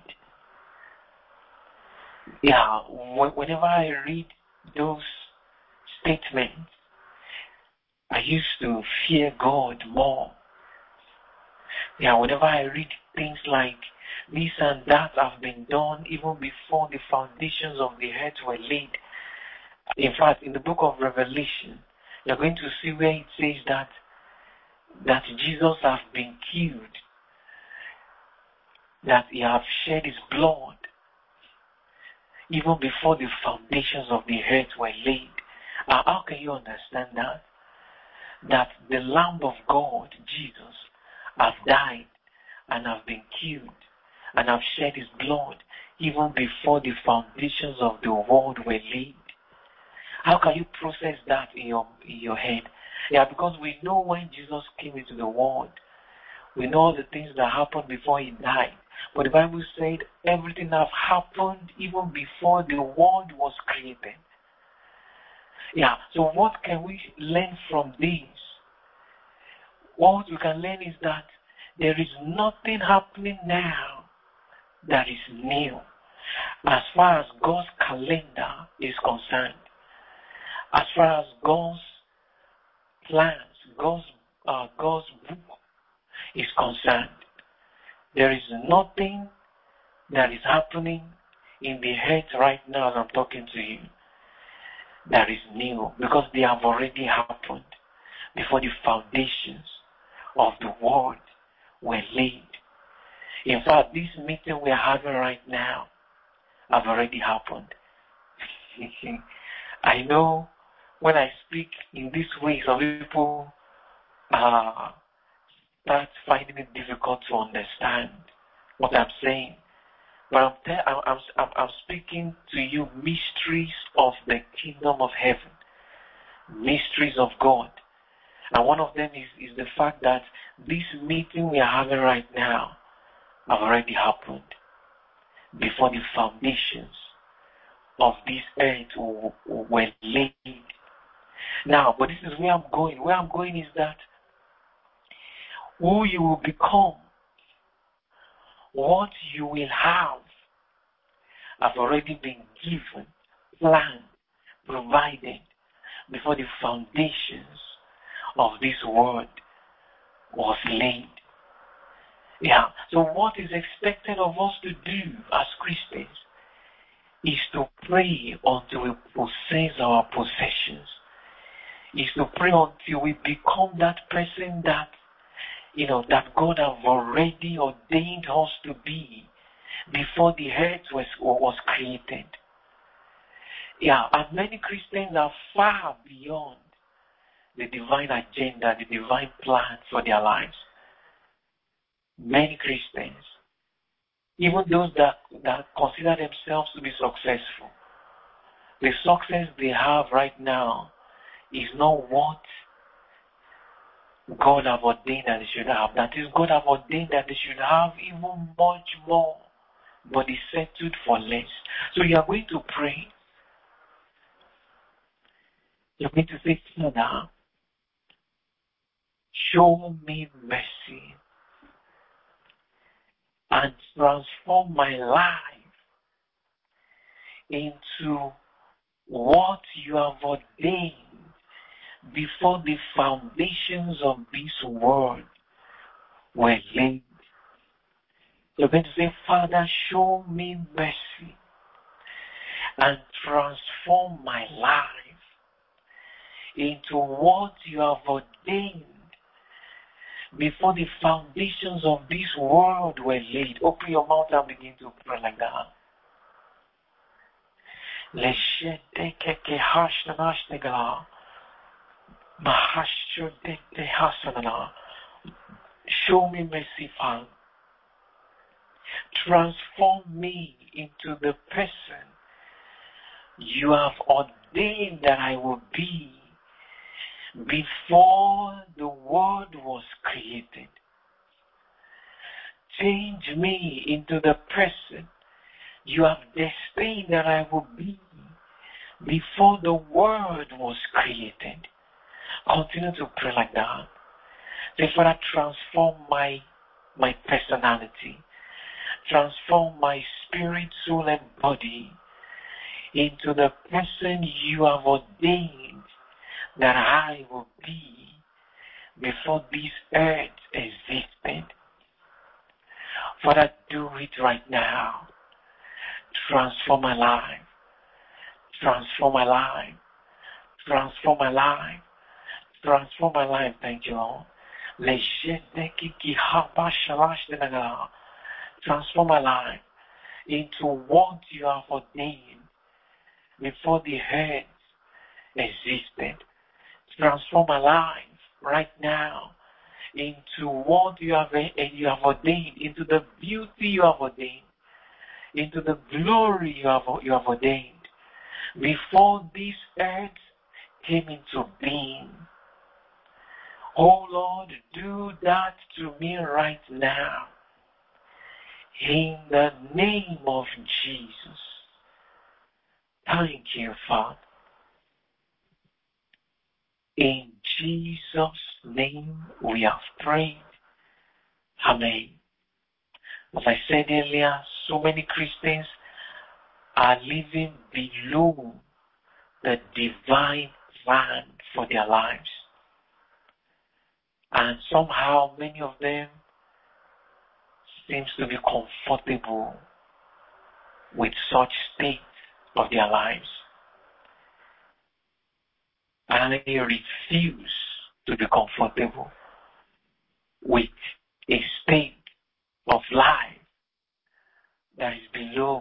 Yeah, whenever I read those statements, I used to fear God more. Yeah, whenever I read things like this and that have been done even before the foundations of the earth were laid. In fact, in the book of Revelation, you're going to see where it says that that Jesus has been killed, that He has shed His blood even before the foundations of the earth were laid. Uh, how can you understand that? That the Lamb of God, Jesus, have died and have been killed and have shed his blood even before the foundations of the world were laid. How can you process that in your in your head? Yeah, because we know when Jesus came into the world, we know the things that happened before he died. But the Bible said everything have happened even before the world was created. Yeah, so what can we learn from this? What we can learn is that there is nothing happening now that is new as far as God's calendar is concerned. As far as God's plans, God's, uh, God's book is concerned, there is nothing that is happening in the earth right now as I'm talking to you that is new, because they have already happened before the foundations of the world were laid. In fact, this meeting we are having right now have already happened. I know when I speak in this way, some people uh, start finding it difficult to understand what I'm saying. But I'm, te- I'm, I'm, I'm speaking to you mysteries of the kingdom of heaven, mysteries of God. And one of them is, is the fact that this meeting we are having right now have already happened before the foundations of this earth were laid. Now, but this is where I'm going. Where I'm going is that who you will become, what you will have, have already been given, planned, provided before the foundations of this world was laid. Yeah. So what is expected of us to do as Christians is to pray until we possess our possessions. Is to pray until we become that person that, you know, that God have already ordained us to be before the earth was, was created. Yeah, and many Christians are far beyond the divine agenda, the divine plan for their lives. Many Christians, even those that, that consider themselves to be successful, the success they have right now is not what God have ordained that they should have. That is, God have ordained that they should have even much more, but they settled for less. So you are going to pray. You're going to say, Father, show me mercy and transform my life into what you have ordained before the foundations of this world were laid. You're going to say, Father, show me mercy and transform my life into what you have ordained before the foundations of this world were laid. Open your mouth and begin to pray like that. Show me mercy, Father. Transform me into the person you have ordained that I will be before the world was created. Change me into the person you have destined that I will be before the world was created. Continue to pray like that. Say, Father, transform my, my personality. Transform my spirit, soul, and body into the person you have ordained that I will be before this earth existed. Father, do it right now. Transform my life. Transform my life. Transform my life. Transform my life. Thank you, Lord. Transform my life into what you have ordained before the earth existed. Transform our life right now into what you have, you have ordained, into the beauty you have ordained, into the glory you have, you have ordained. Before this earth came into being. Oh Lord, do that to me right now. In the name of Jesus. Thank you, Father. In Jesus' name we have prayed. Amen. As I said earlier, so many Christians are living below the divine plan for their lives. And somehow many of them seems to be comfortable with such state of their lives. And they refuse to be comfortable with a state of life that is below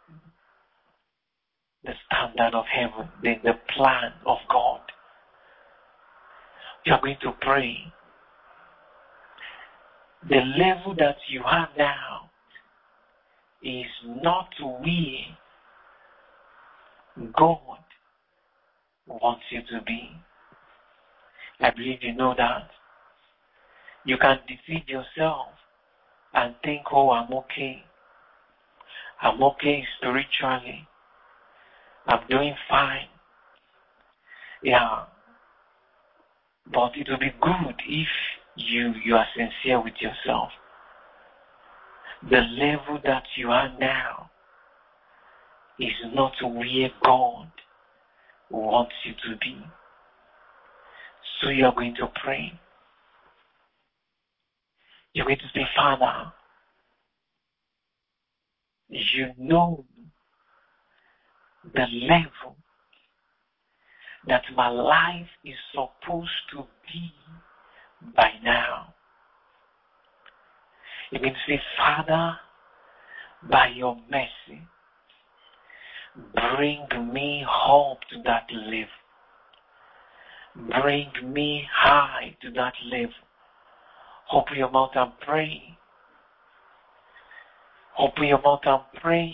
the standard of heaven, the, the plan of God. You are going to pray. The level that you are now is not where God wants you to be. I believe you know that. You can deceive yourself and think, oh, I'm okay. I'm okay spiritually. I'm doing fine. Yeah. But it will be good if you, you are sincere with yourself. The level that you are now is not where God wants you to be. So you are going to pray. You're going to say, Father, you know the level that my life is supposed to be by now. You're going to say, Father, by your mercy, bring me up to that level. Bring me high to that level. Open your mouth and pray. Open your mouth and pray.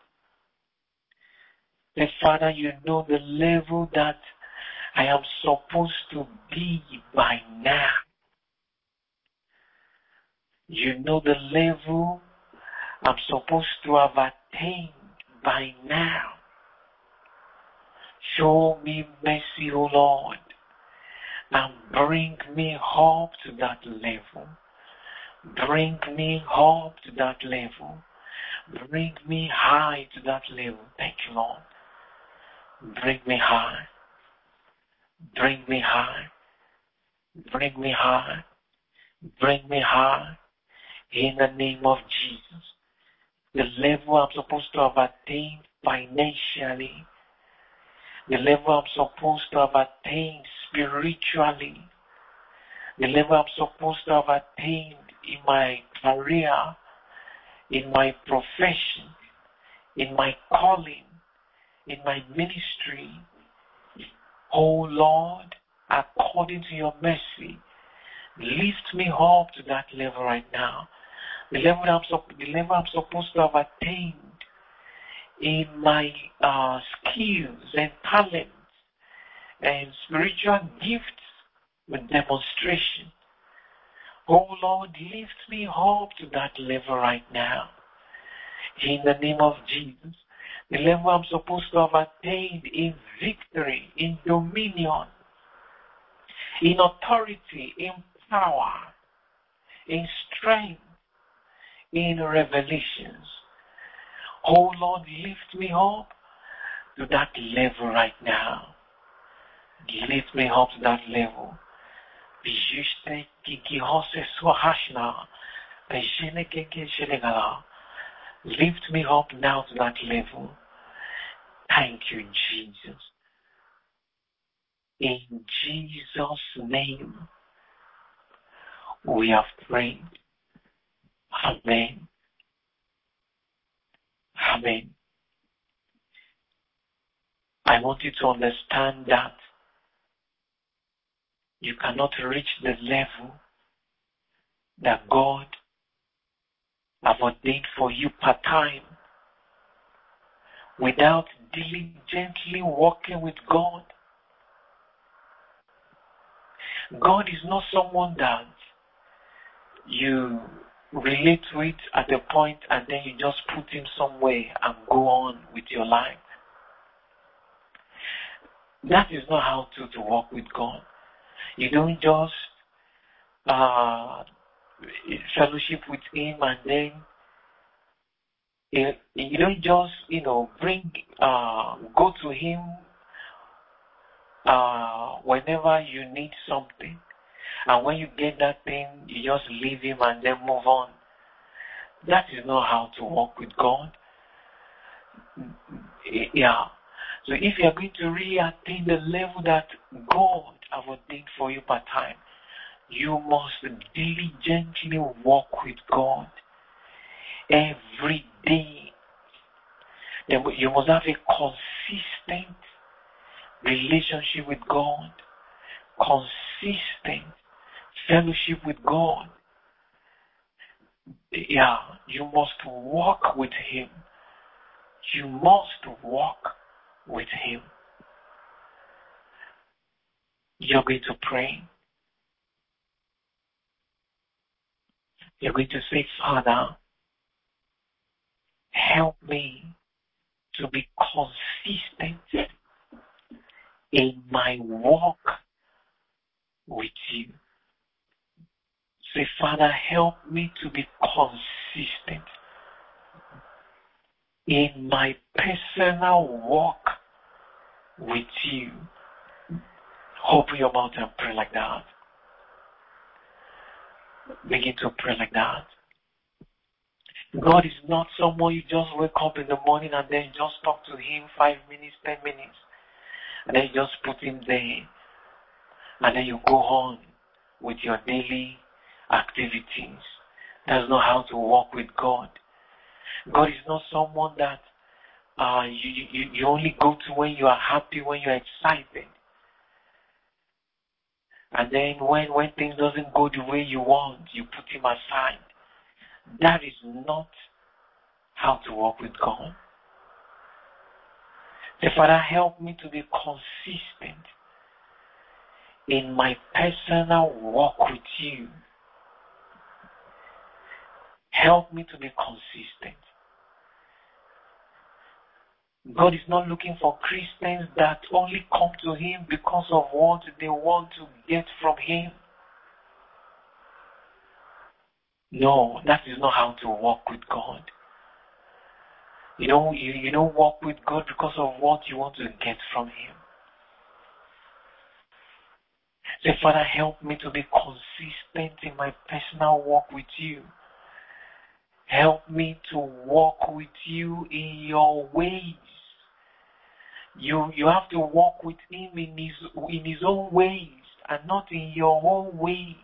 Say, Father, you know the level that I am supposed to be by now. You know the level I'm supposed to have attained by now. Show me mercy, O Lord, and bring me up to that level. Bring me up to that level. Bring me high to that level. Thank you, Lord. Bring me high. Bring me high. Bring me high. Bring me high. In the name of Jesus. The level I'm supposed to have attained financially. The level I'm supposed to have attained spiritually. The level I'm supposed to have attained in my career, in my profession, in my calling, in my ministry. Oh Lord, according to your mercy, lift me up to that level right now. The level I'm, the level I'm supposed to have attained in my uh, skills and talents and spiritual gifts with demonstration. Oh Lord, lift me up to that level right now. In the name of Jesus. The level I'm supposed to have attained in victory, in dominion, in authority, in power, in strength, in revelations. Oh Lord, lift me up to that level right now. Lift me up to that level. Lift me up now to that level. Thank you, Jesus. In Jesus' name, we have prayed. Amen. Amen. I want you to understand that you cannot reach the level that God have ordained for you part-time without diligently working with God. God is not someone that you relate with at a point and then you just put him somewhere and go on with your life. That is not how to, to work with God. You don't just uh, fellowship with him and then you, you don't just, you know, bring, uh, go to him uh, whenever you need something. And when you get that thing, you just leave him and then move on. That is not how to walk with God. Yeah. So if you are going to really attain the level that God has ordained for you part time, you must diligently walk with God every day. Then you must have a consistent relationship with God, consistent fellowship with God. Yeah, you must walk with him. You must walk with him. You're going to pray. You're going to say, Father, help me to be consistent in my walk with you. Say, Father, help me to be consistent in my personal walk with you. Open your mouth and pray like that. Begin to pray like that. God is not someone you just wake up in the morning and then just talk to him five minutes, ten minutes, and then you just put him there, and then you go on with your daily activities. That's not how to walk with God. God is not someone that uh, you, you, you only go to when you are happy, when you are excited. And then when, when things doesn't go the way you want, you put him aside. That is not how to walk with God. Say, Father, help me to be consistent in my personal walk with you. Help me to be consistent. God is not looking for Christians that only come to him because of what they want to get from him. No, that is not how to walk with God. You don't, you, you don't walk with God because of what you want to get from him. Say, Father, help me to be consistent in my personal walk with you. Help me to walk with you in your ways. You you have to walk with him in his in his own ways and not in your own way.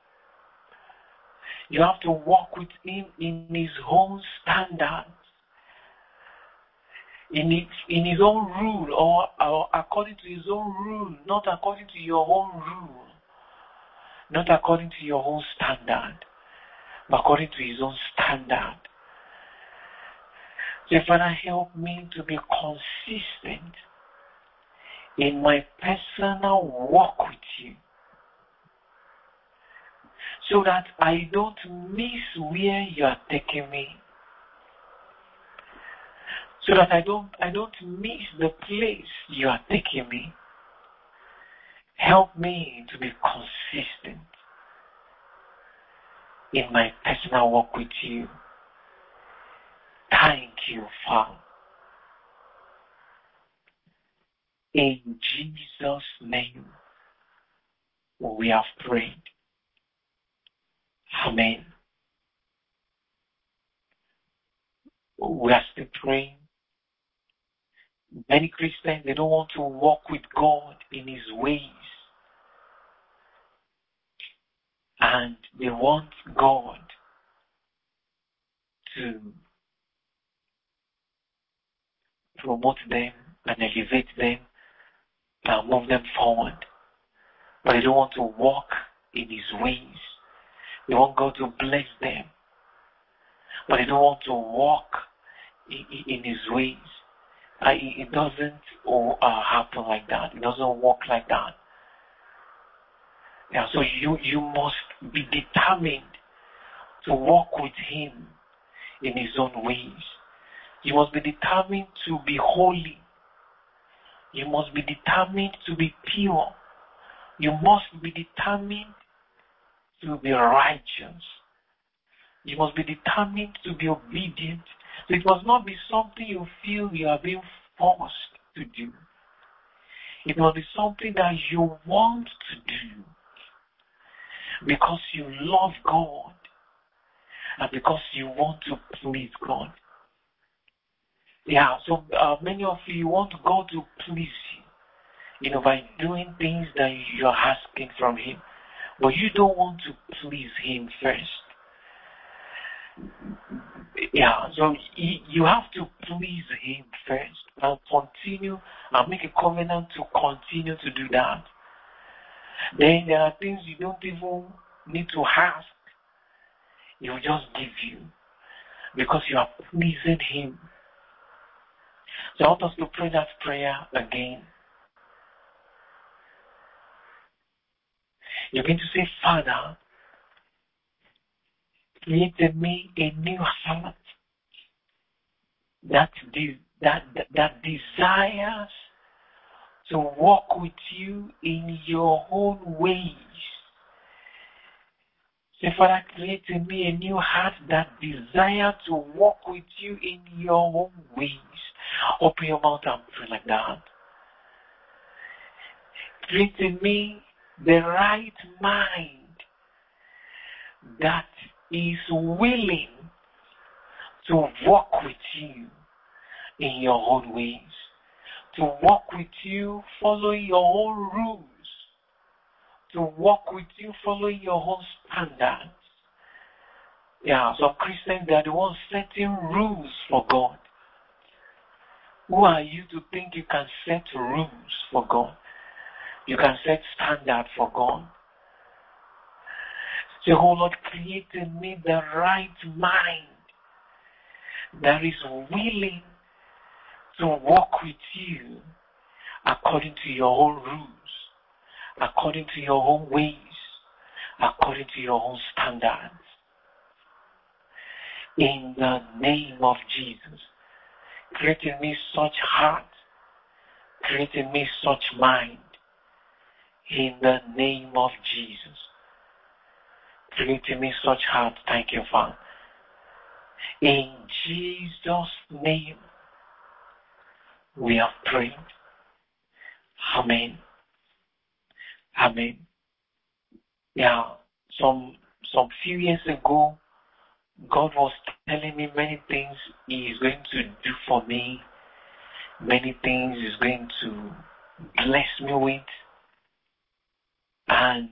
You have to walk with him in his own standards, in his, in his own rule, or, or according to his own rule, not according to your own rule, not according to your own standard, but according to his own standard. So, Father, help me to be consistent in my personal walk with you, so that I don't miss where you are taking me, so that I don't I don't miss the place you are taking me. Help me to be consistent in my personal walk with you. Thank you, Father. In Jesus' name, we have prayed. Amen. We are still praying. Many Christians, they don't want to walk with God in his ways. And they want God to promote them and elevate them and move them forward. But they don't want to walk in His ways. They want God to bless them, but they don't want to walk in, in His ways. Uh, it, it doesn't oh, uh, happen like that. It doesn't work like that. Yeah, so you, you must be determined to walk with Him in His own ways. You must be determined to be holy. You must be determined to be pure. You must be determined to be righteous. You must be determined to be obedient. So it must not be something you feel you are being forced to do. It must be something that you want to do because you love God and because you want to please God. Yeah, so uh, many of you want God to please you, you know, by doing things that you're asking from Him. But you don't want to please Him first. Yeah, so you have to please Him first and continue and make a covenant to continue to do that. Then there are things you don't even need to ask. He will just give you because you are pleasing Him. So I want us to pray that prayer again. You're going to say, Father, create in me a new heart that, de- that, that, that desires to walk with you in your own ways. Say, Father, create in me a new heart that desires to walk with you in your own ways. Open your mouth and pray like that. Create in me the right mind that is willing to walk with you in your own ways, to walk with you following your own rules, to walk with you following your own standards. Yeah, some Christians, they are the ones setting rules for God. Who are you to think you can set rules for God? You can set standards for God. Say, oh Lord, create in me the right mind that is willing to walk with you according to your own rules, according to your own ways, according to your own standards. In the name of Jesus, create in me such heart, create in me such mind. In the name of Jesus, create in me such heart. Thank you, Father. In Jesus' name, we have prayed. Amen. Amen. Yeah, some some few years ago, God was telling me many things He is going to do for me, many things He's going to bless me with, and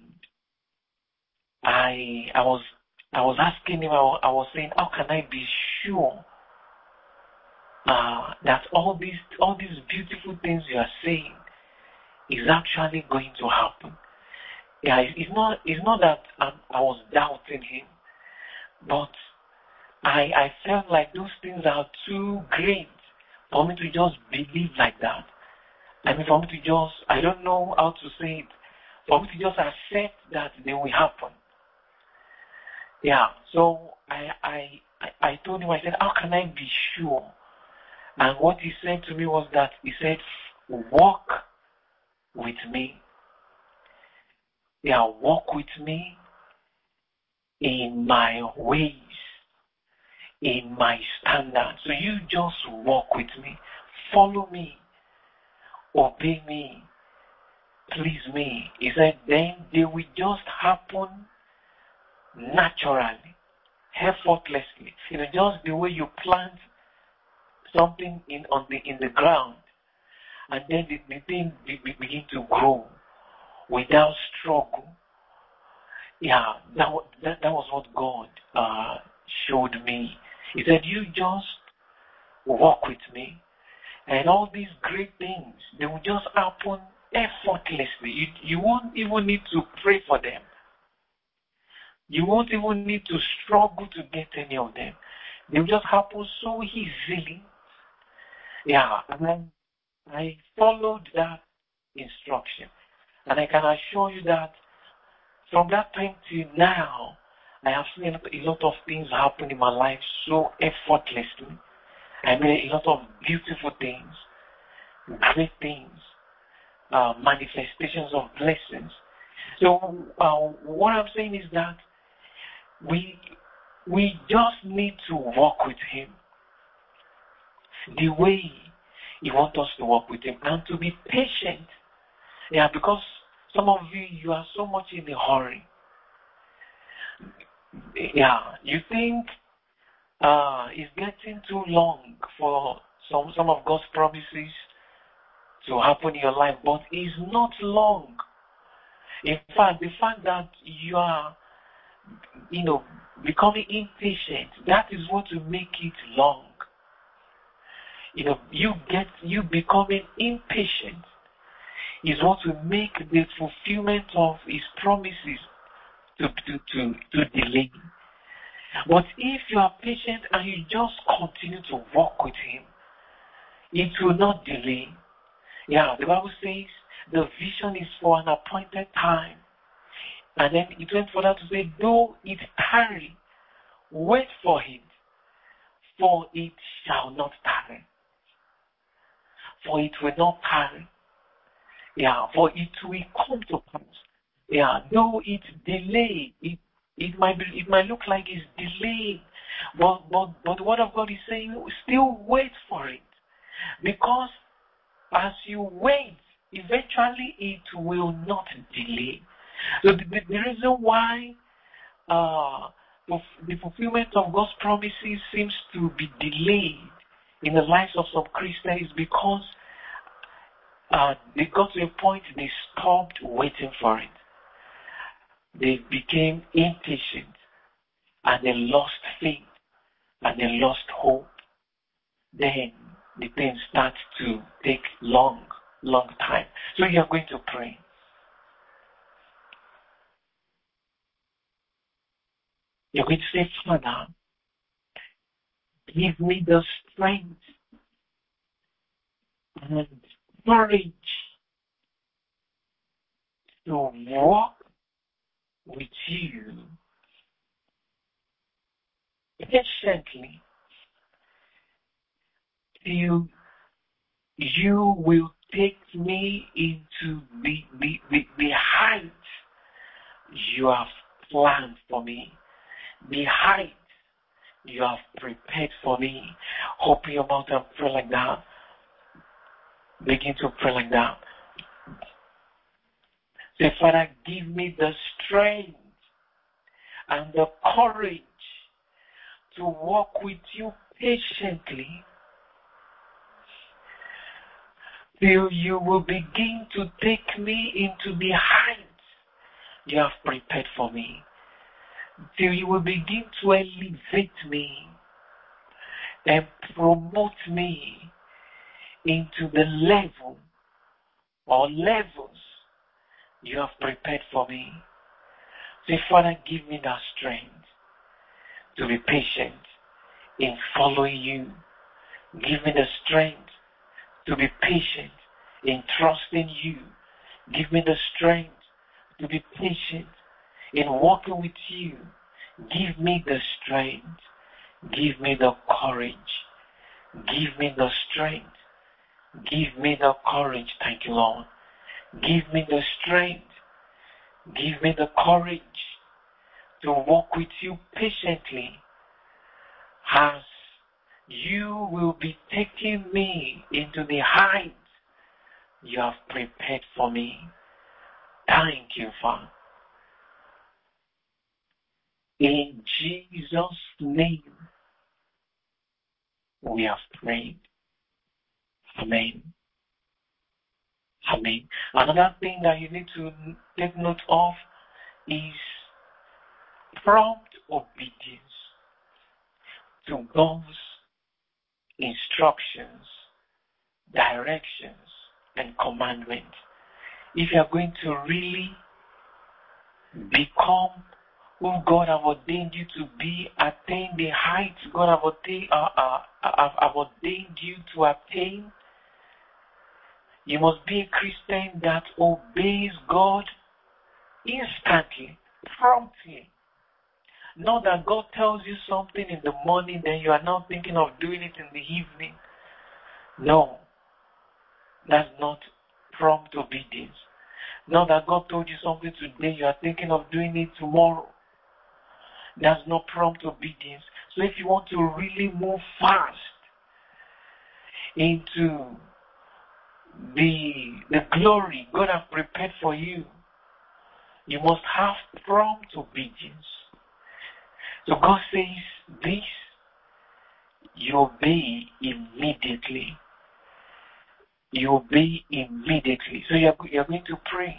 I I was I was asking Him, I was, I was saying, how can I be sure uh, that all these all these beautiful things you are saying is actually going to happen? Yeah, it's not it's not that I'm, I was doubting Him, but I I felt like those things are too great for me to just believe like that. I mean, for me to just, I don't know how to say it, for me to just accept that they will happen. Yeah, so I I I, I told Him, I said, how can I be sure? And what He said to me was that He said, walk with me. Yeah, walk with me in my ways, in my standards. So you just walk with me, follow me, obey me, please me. He said, then they will just happen naturally, effortlessly. You know, just the way you plant something in on the in the ground, and then the, the thing be, be, begin to grow without struggle. Yeah, that, that, that was what God uh, showed me. He said, you just walk with me. And all these great things, they will just happen effortlessly. You, you won't even need to pray for them. You won't even need to struggle to get any of them. They will just happen so easily. Yeah, and I, I followed that instruction. And I can assure you that from that time till now, I have seen a lot of things happen in my life so effortlessly. I mean, a lot of beautiful things, great things, uh, manifestations of blessings. So uh, what I'm saying is that we we just need to walk with Him the way He wants us to walk with Him, and to be patient. Yeah, because some of you, you are so much in a hurry. Yeah, you think uh, it's getting too long for some some of God's promises to happen in your life, but it's not long. In fact, the fact that you are, you know, becoming impatient, that is what will make it long. You know, you get you becoming impatient is what will make the fulfillment of His promises to to to, to delay. But if you are patient and you just continue to walk with Him, it will not delay. Yeah, the Bible says the vision is for an appointed time. And then it went further to say, though it tarry, wait for it, for it shall not tarry. For it will not tarry. Yeah, for it will come to pass. Yeah, though it delay, it it might be, it might look like it's delayed, but but but the word of God is saying, still wait for it, because as you wait, eventually it will not delay. So the, the, the reason why uh, the fulfillment of God's promises seems to be delayed in the lives of some Christians is because uh, they got to a point they stopped waiting for it. They became impatient and they lost faith and they lost hope. Then the thing starts to take long, long time. So you are going to pray. You're going to say, Father, give me the strength and courage to walk with you patiently till you will take me into the, the, the, the height you have planned for me, the height you have prepared for me. Open your mouth and pray like that. Begin to pray like that. Say, Father, give me the strength and the courage to walk with you patiently till you will begin to take me into the heights you have prepared for me, till you will begin to elevate me and promote me into the level or levels you have prepared for me. Say, Father, give me that strength to be patient in following you. Give me the strength to be patient in trusting you. Give me the strength to be patient in walking with you. Give me the strength. Give me the courage. Give me the strength. Give me the courage. Thank you, Lord. Give me the strength. Give me the courage to walk with you patiently as you will be taking me into the heights you have prepared for me. Thank you, Father. In Jesus' name, we have prayed. Amen. Amen. Another thing that you need to take note of is prompt obedience to God's instructions directions and commandments. If you are going to really become who God have ordained you to be, attain the heights God have ordained, uh, uh, have, have ordained you to attain, you must be a Christian that obeys God instantly, promptly. Not that God tells you something in the morning, then you are now thinking of doing it in the evening. No, that's not prompt obedience. Not that God told you something today, you are thinking of doing it tomorrow. That's not prompt obedience. So if you want to really move fast into the, the glory God has prepared for you, you must have prompt obedience. So God says this, you obey immediately. You obey immediately. So you're, you're going to pray.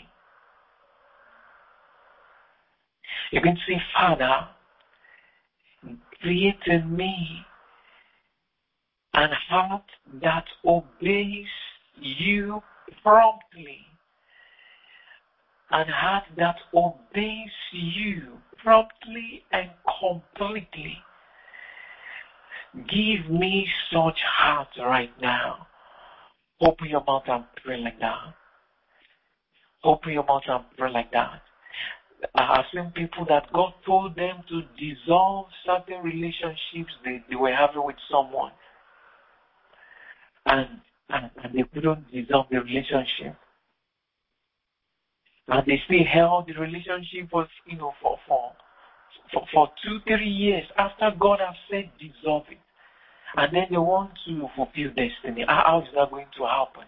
You're going to say, Father, create in me an heart that obeys you promptly. An heart that obeys you promptly and completely. Give me such heart right now. Open your mouth and pray like that. Open your mouth and pray like that. I have seen people that God told them to dissolve certain relationships they, they were having with someone. And, and, and they couldn't dissolve the relationship. And they still held the relationship for, you know, for, for, for, for two, three years after God has said dissolve it. And then they want to fulfill destiny. How is that going to happen?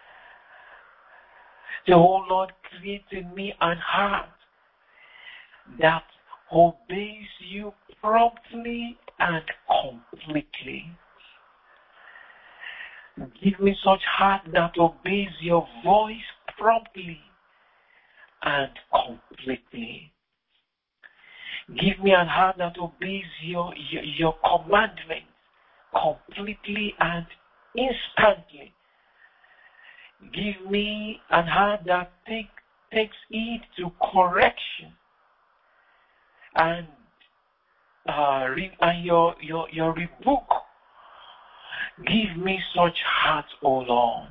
The oh Lord, create in me an heart that obeys you promptly and completely. Give me such heart that obeys your voice promptly and completely. Give me an heart that obeys your, your, your commandments completely and instantly. Give me an heart that take, takes heed to correction and uh, re, and your, your, your rebuke. Give me such heart, O Lord.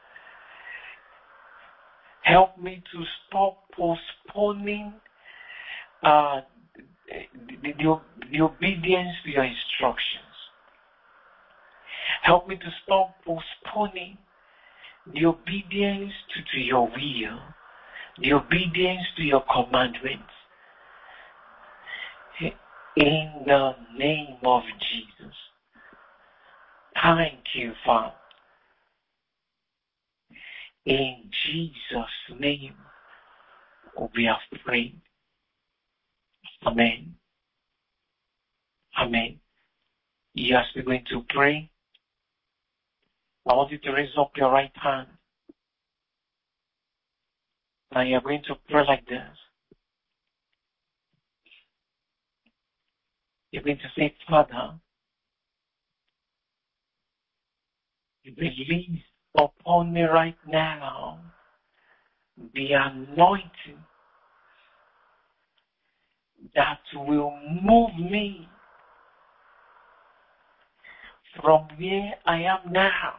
Help me to stop postponing uh, the, the, the obedience to your instructions. Help me to stop postponing the obedience to, to your will, the obedience to your commandments. In the name of Jesus. Thank you, Father. In Jesus' name, we have prayed. Amen. Amen. You are still going to pray. I want you to raise up your right hand. And you are going to pray like this. You're going to say, Father, release upon me right now the anointing that will move me from where I am now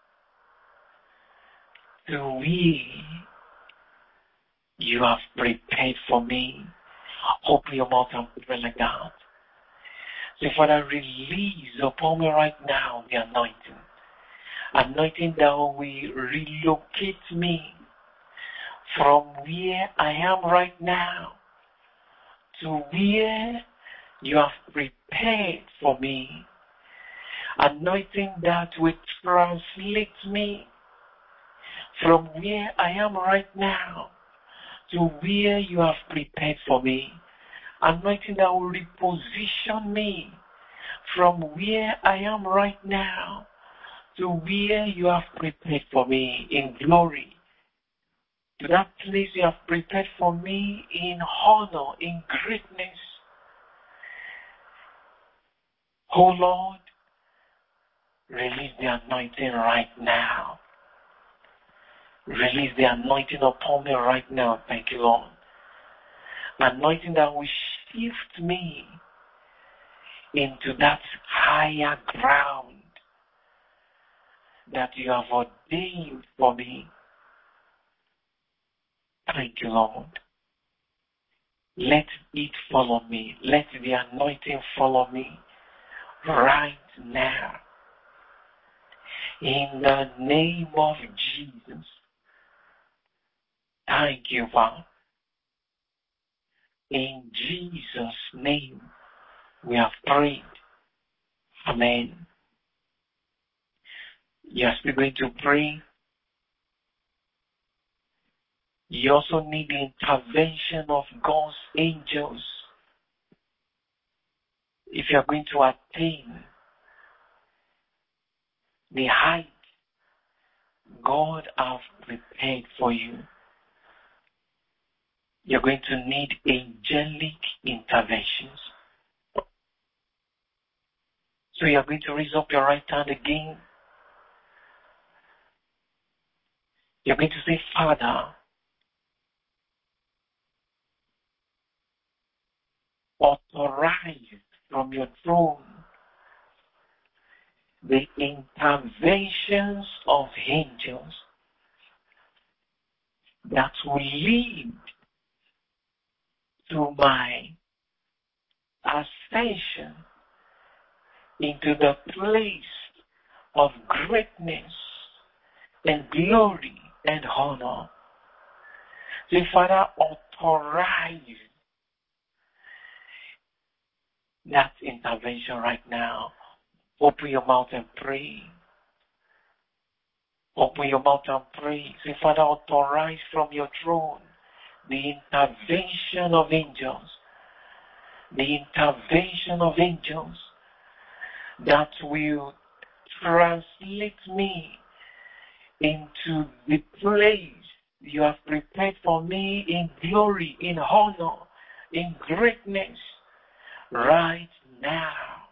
to where you have prepared for me. Open your mouth and pray like that. So, Father, release upon me right now the anointing. Anointing that will relocate me from where I am right now to where you have prepared for me. Anointing that will translate me from where I am right now to where you have prepared for me. Anointing that will reposition me from where I am right now to where you have prepared for me in glory. To that place you have prepared for me in honor, in greatness. Oh Lord, release the anointing right now. Release the anointing upon me right now. Thank you, Lord. Anointing that will shift me into that higher ground that you have ordained for me. Thank you, Lord. Let it follow me. Let the anointing follow me right now. In the name of Jesus. Thank you, Father. In Jesus' name, we have prayed. Amen. You are still going to pray. You also need the intervention of God's angels if you are going to attain the height God has prepared for you. You're going to need angelic interventions. So you're going to raise up your right hand again. You're going to say, Father, authorize from your throne the interventions of angels that will lead to my ascension into the place of greatness and glory and honor. So, Father, authorize that intervention right now. Open your mouth and pray. Open your mouth and pray. Say, Father, authorize from your throne the intervention of angels. The intervention of angels that will translate me into the place you have prepared for me in glory, in honor, in greatness right now.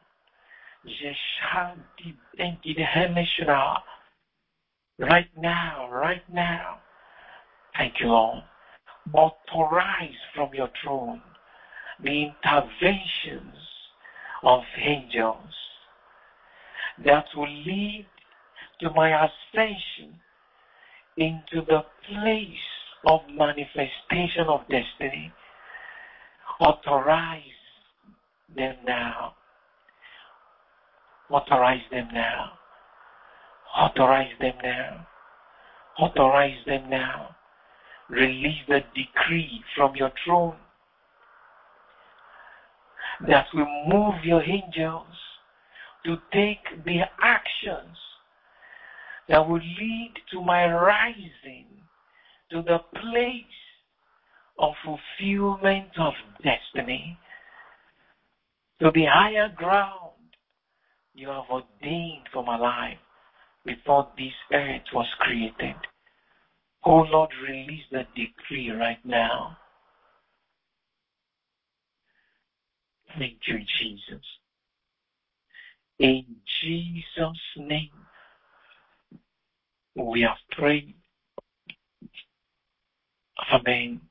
Right now, right now. Thank you, Lord. Authorize from your throne the interventions of angels that will lead to my ascension into the place of manifestation of destiny. Authorize them now. Authorize them now. Authorize them now. Authorize them now. Release the decree from your throne that will move your angels to take the actions that will lead to my rising to the place of fulfillment of destiny, to the higher ground you have ordained for my life before this earth was created. Oh Lord, release the decree right now. Thank you, Jesus. In Jesus' name, we have prayed. Amen.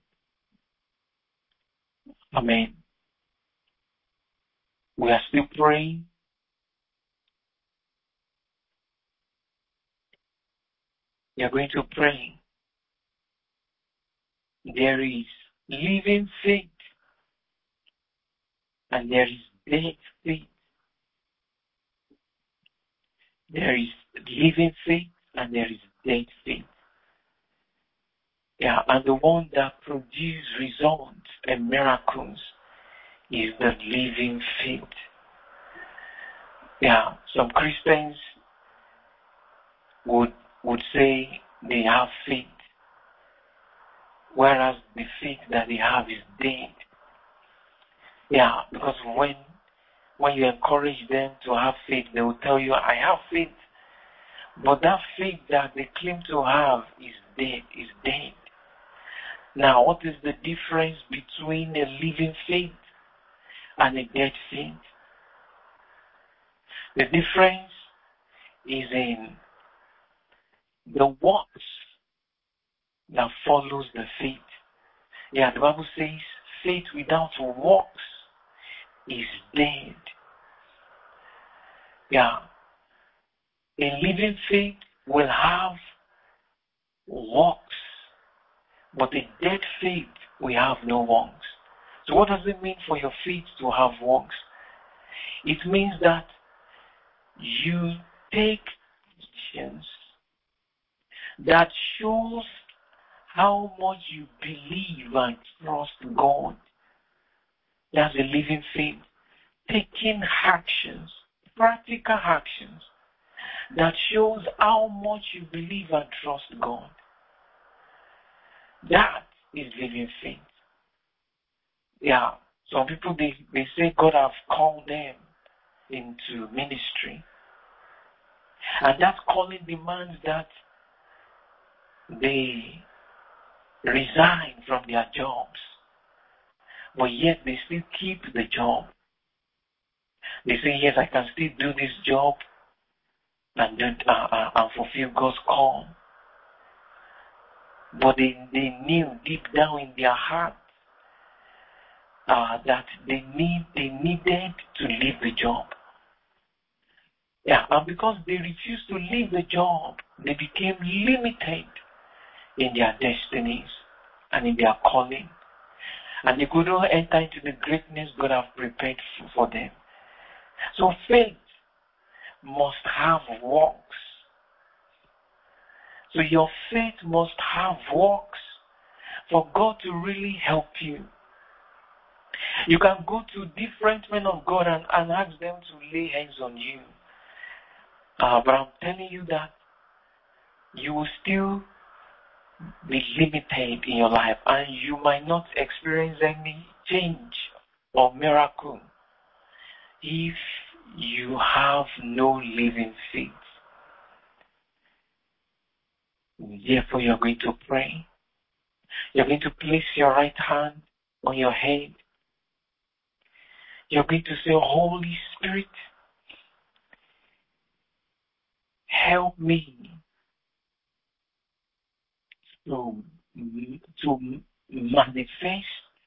Amen. We are still praying. We are going to pray. There is living faith and there is dead faith. There is living faith and there is dead faith. Yeah, and the one that produces results and miracles is the living faith. Yeah, some Christians would would say they have faith, whereas the faith that they have is dead. Yeah, because when when you encourage them to have faith, they will tell you, I have faith. But that faith that they claim to have is dead, is dead. Now, what is the difference between a living faith and a dead faith? The difference is in the works follows the faith. Yeah, the Bible says faith without works is dead. Yeah. A living faith will have works, but a dead faith will have no works. So what does it mean for your faith to have works? It means that you take actions that shows how much you believe and trust God. That's a living faith. Taking actions, practical actions, that shows how much you believe and trust God. That is living faith. Yeah, some people, they, they say God have called them into ministry. And that calling demands that they resign from their jobs, but yet they still keep the job. They say, yes, I can still do this job and, do, uh, uh, and fulfill God's call. But they, they knew deep down in their heart uh, that they need they needed to leave the job. Yeah, and because they refused to leave the job, they became limited in their destinies and in their calling. And they could not enter into the greatness God has prepared for them. So faith must have works. So your faith must have works for God to really help you. You can go to different men of God and, and ask them to lay hands on you. Uh, but I'm telling you that you will still be limited in your life and you might not experience any change or miracle if you have no living faith. Therefore, you're going to pray. You're going to place your right hand on your head. You're going to say, Holy Spirit, help me to, to manifest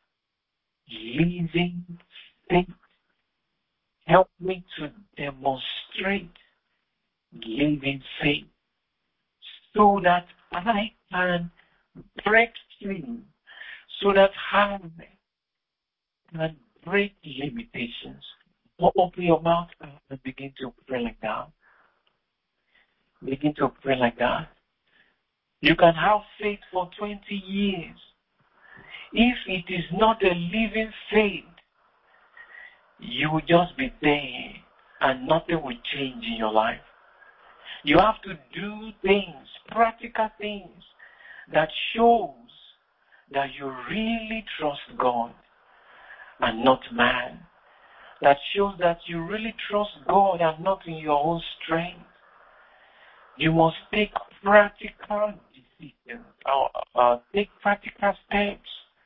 living faith. Help me to demonstrate living faith so that I can break through, so that I can break limitations. Open your mouth and begin to pray like that. Begin to pray like that. You can have faith for twenty years. If it is not a living faith, you will just be there and nothing will change in your life. You have to do things, practical things, that shows that you really trust God and not man. That shows that you really trust God and not in your own strength. You must take practical decisions, or uh, take practical steps.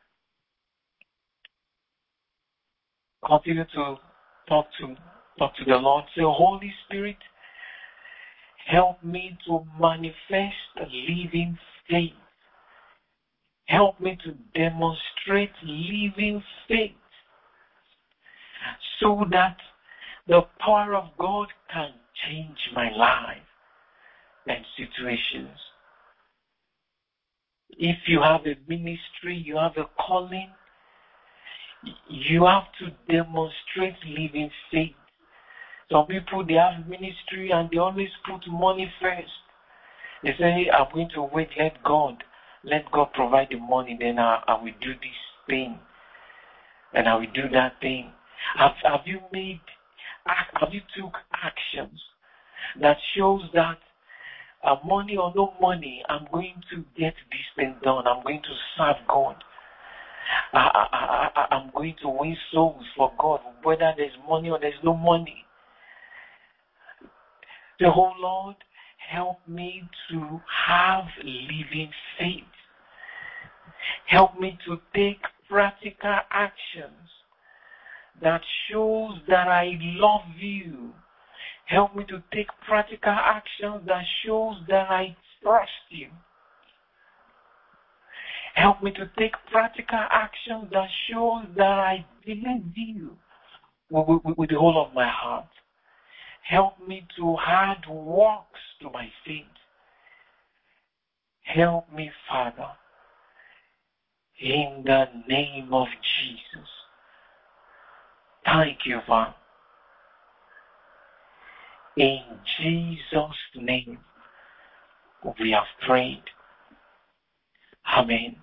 Continue to talk to talk to the Lord. Say, Holy Spirit, help me to manifest living faith. Help me to demonstrate living faith so that the power of God can change my life and situations. If you have a ministry, you have a calling, you have to demonstrate living faith. Some people, they have ministry and they always put money first. They say, I'm going to wait, let God, let God provide the money, then I, I will do this thing, and I will do that thing. Have, have you made, have you took actions that shows that uh, money or no money, I'm going to get this thing done. I'm going to serve God. I, I, I, I'm going to win souls for God, whether there's money or there's no money. The whole Lord, help me to have living faith. Help me to take practical actions that shows that I love you. Help me to take practical actions that shows that I trust you. Help me to take practical actions that show that I believe you with, with, with the whole of my heart. Help me to add works to my faith. Help me, Father, in the name of Jesus. Thank you, Father. In Jesus' name, we have prayed. Amen.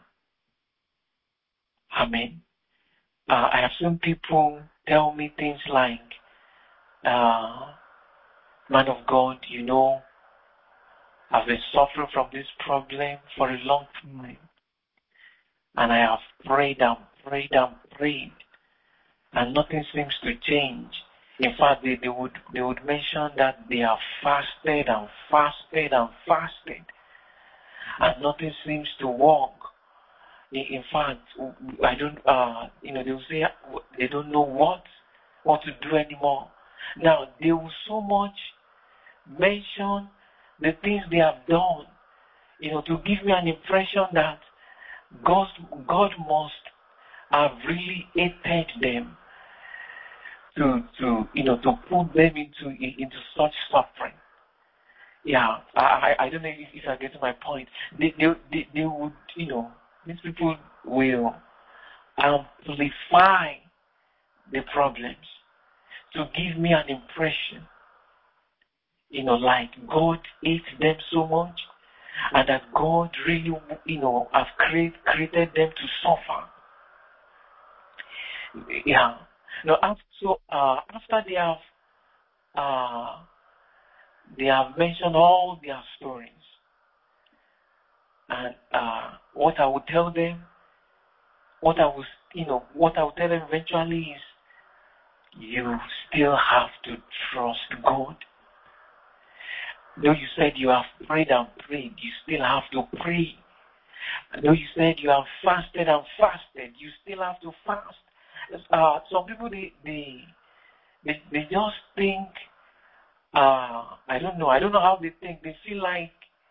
Amen. Uh, I have seen people tell me things like, uh, man of God, you know, I've been suffering from this problem for a long time. And I have prayed and prayed and prayed. And nothing seems to change. In fact, they, they would they would mention that they have fasted and fasted and fasted. And nothing seems to work. In fact, I don't, uh, you know, they will say they don't know what, what to do anymore. Now, they will so much mention the things they have done, you know, to give me an impression that God, God must have really hated them to, to, you know, to put them into, into such suffering. Yeah, I, I don't know if, if I get to my point. They, they, they, they would, you know, these people will amplify the problems to give me an impression, you know, like God hates them so much and that God really, you know, have create, created them to suffer. Yeah. Now, so uh, after they have, uh, they have mentioned all their stories, and uh, what I would tell them, what I was, you know, what I would tell them eventually is, you still have to trust God. Though you said you have prayed and prayed, you still have to pray. Though you said you have fasted and fasted, you still have to fast. Uh, some people, they, they, they, they just think, uh, I don't know, I don't know how they think. They feel like,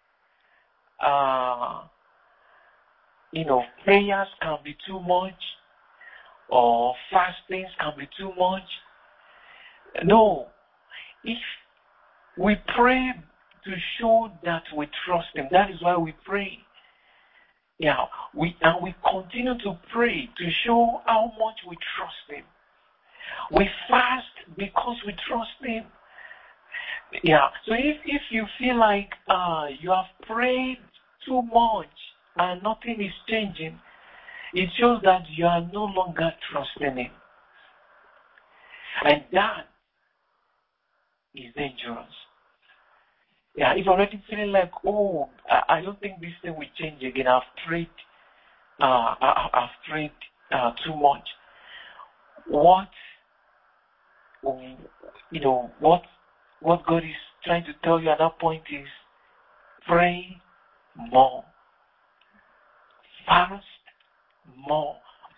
uh, you know, prayers can be too much, or fastings can be too much. No. If we pray to show that we trust Him, that is why we pray. Yeah, we and we continue to pray to show how much we trust Him. We fast because we trust Him. Yeah. So if if you feel like uh, you have prayed too much and nothing is changing, it shows that you are no longer trusting Him, and that is dangerous. Yeah, if you're already feeling like, oh, I, I don't think this thing will change again. I've prayed, uh, I, I've prayed uh, too much. What, you know, what, what God is trying to tell you at that point is, pray more, fast more,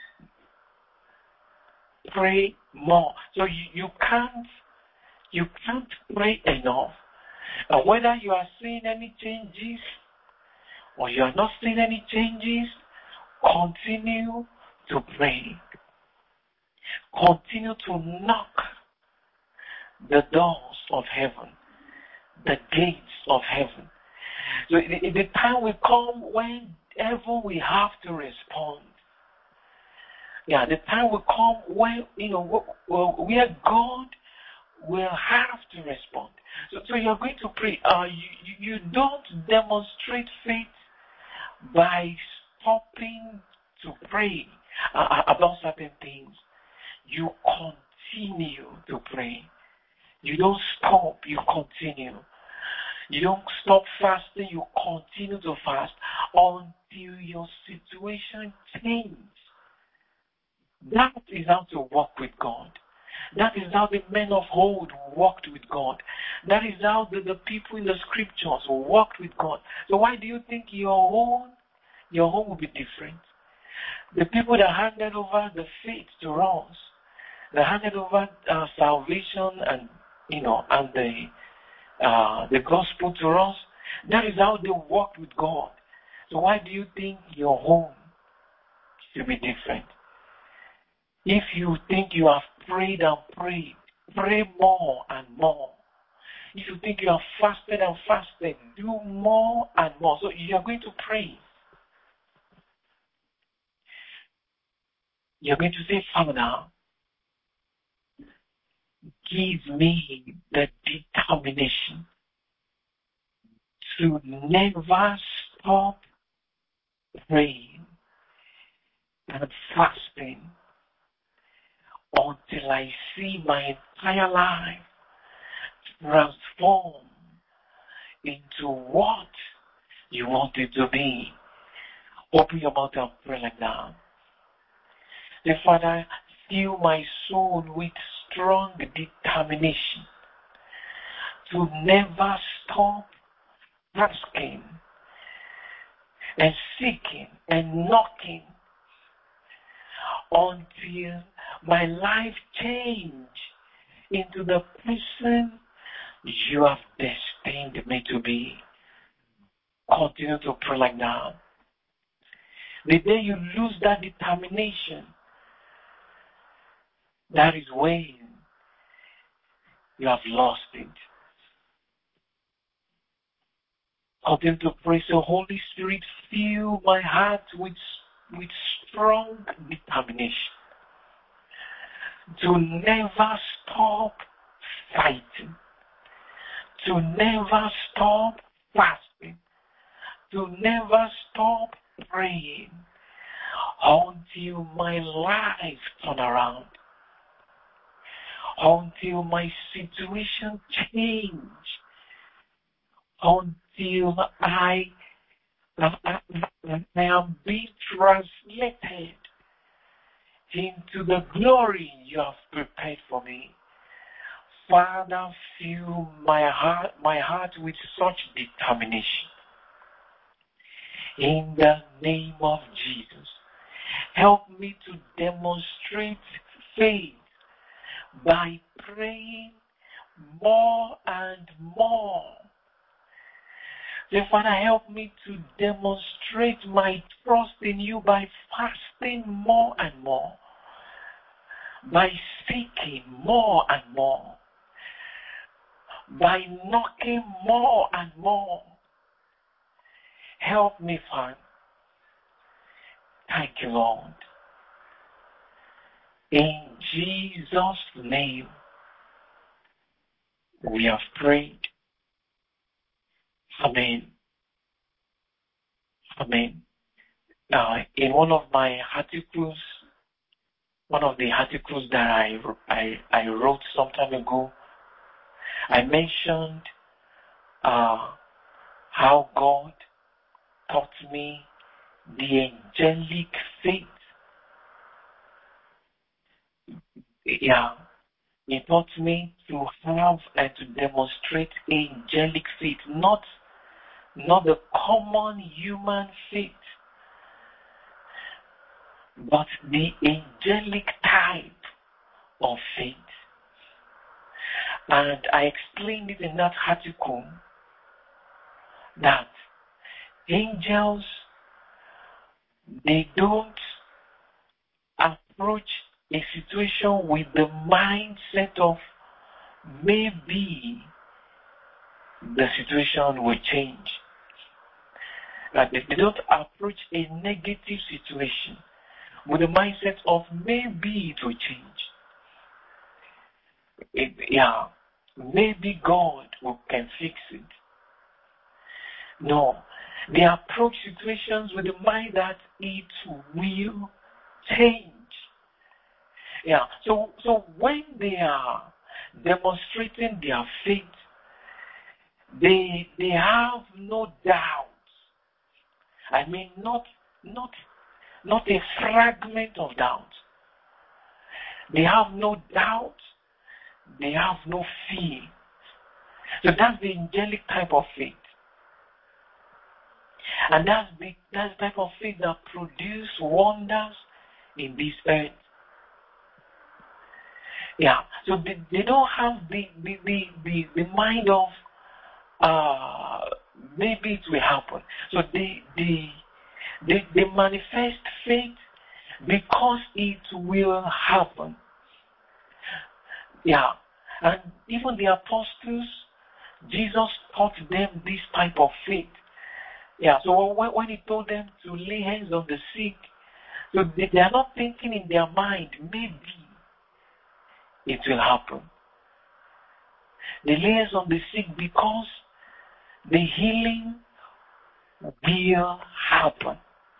pray more. So you, you can't, you can't pray enough. And whether you are seeing any changes or you are not seeing any changes, continue to pray. Continue to knock the doors of heaven, the gates of heaven. So the, the time will come whenever we have to respond. Yeah, the time will come when, you know, where God will have to respond. So, so you're going to pray. Uh, you, you don't demonstrate faith by stopping to pray uh, about certain things. You continue to pray. You don't stop, you continue. You don't stop fasting, you continue to fast until your situation changes. That is how to walk with God. That is how the men of old walked with God. That is how the, the people in the scriptures walked with God. So why do you think your own, your home will be different? The people that handed over the faith to us, that handed over uh, salvation and, you know, and the, uh, the gospel to us, that is how they walked with God. So why do you think your home to be different. If you think you have prayed and prayed, pray more and more. If you think you have fasted and fasted, do more and more. So you are going to pray. You're going to say, Father, give me the determination to never stop praying and fasting until I see my entire life transform into what you want it to be. Open your mouth and pray like that. Say, Father, fill my soul with strong determination to never stop asking and seeking and knocking until my life change into the person you have destined me to be. Continue to pray like that. The day you lose that determination, that is when you have lost it. Continue to pray. So, Holy Spirit, fill my heart with, with strong determination to never stop fighting, to never stop fasting, to never stop praying until my life turn around, until my situation change, until I, I, I, I am being translated into the glory you have prepared for me. Father, fill my heart, my heart with such determination. In the name of Jesus, help me to demonstrate faith by praying more and more. Say, Father, help me to demonstrate my trust in you by fasting more and more, by seeking more and more, by knocking more and more. Help me, Father. Thank you, Lord. In Jesus' name, we have prayed. Amen. Amen. Uh, in one of my articles, one of the articles that I, I, I wrote some time ago, I mentioned uh, how God taught me the angelic faith. Yeah, He taught me to have and to demonstrate angelic faith, not, not the common human faith, but the angelic type of faith. And I explained it in that article that angels, they don't approach a situation with the mindset of maybe the situation will change. That they, they don't approach a negative situation with the mindset of maybe it will change. It, yeah, maybe God will, can fix it. No, they approach situations with the mind that it will change. Yeah, so so when they are demonstrating their faith, they they have no doubt. I mean, not not not a fragment of doubt. They have no doubt. They have no fear. So that's the angelic type of faith. And that's the, that's the type of faith that produces wonders in this earth. Yeah, so they, they don't have the, the, the, the, the mind of uh, maybe it will happen. So they, they, they, they manifest faith because it will happen. Yeah. And even the apostles, Jesus taught them this type of faith. Yeah. So when, when he told them to lay hands on the sick, so they, they are not thinking in their mind, maybe it will happen. They lay hands on the sick because the healing will happen.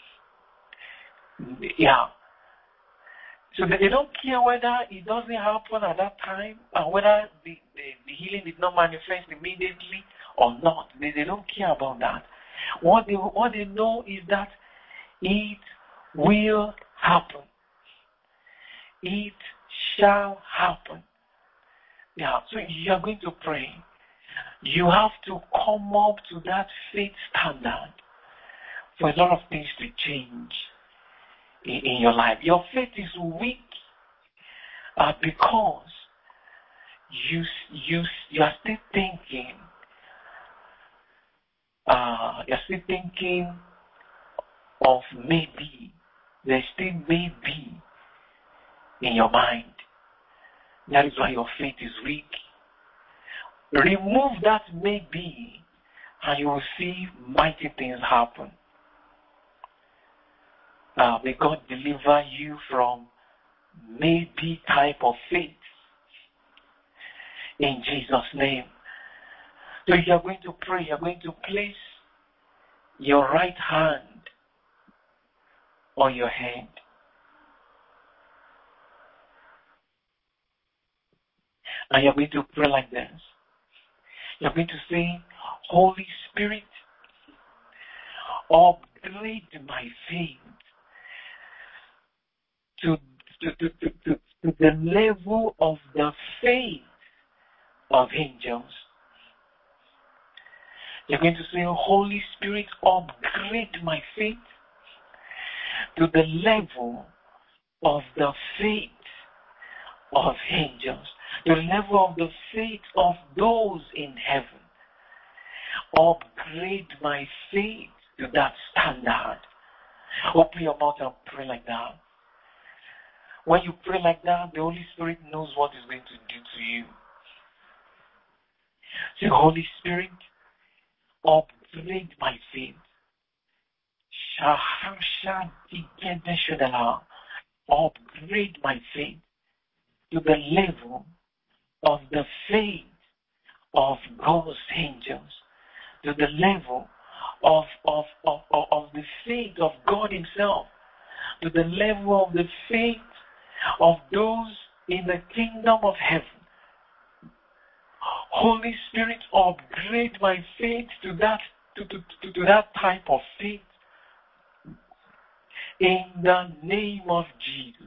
Yeah. So they don't care whether it doesn't happen at that time, or whether the, the, the healing did not manifest immediately or not. They, they don't care about that. What they, what they know is that it will happen. It shall happen. Yeah, so you are going to pray. You have to come up to that faith standard for a lot of things to change in, in your life. Your faith is weak uh, because you you you are still thinking. Uh, you're still thinking of maybe. There's still maybe in your mind. That is why your faith is weak. Remove that maybe, and you will see mighty things happen. Uh, may God deliver you from maybe type of faith. In Jesus' name. So you are going to pray. You are going to place your right hand on your head. And you are going to pray like this. You are going to say, Holy Spirit, upgrade my faith to, to, to, to, to, to the level of the faith of angels. You're going to say, Holy Spirit, upgrade my faith to the level of the faith of angels, to the level of the faith of those in heaven. Upgrade my faith to that standard. Open your mouth and pray like that. When you pray like that, the Holy Spirit knows what He's going to do to you. Say, Holy Spirit, upgrade my faith. Upgrade my faith to the level of the faith of God's angels, to the level of, of, of, of, of the faith of God Himself, to the level of the faith of those in the kingdom of heaven. Holy Spirit, upgrade my faith to that to, to, to, to that type of faith in the name of Jesus.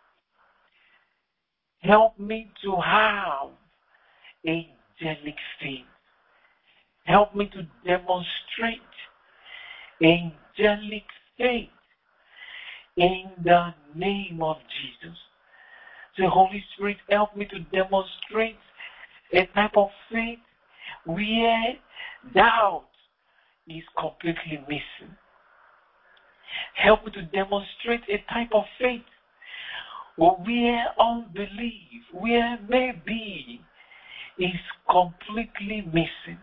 Help me to have angelic faith. Help me to demonstrate angelic faith in the name of Jesus. Say, Holy Spirit, help me to demonstrate a type of faith where doubt is completely missing. Help me to demonstrate a type of faith where unbelief, where maybe is completely missing.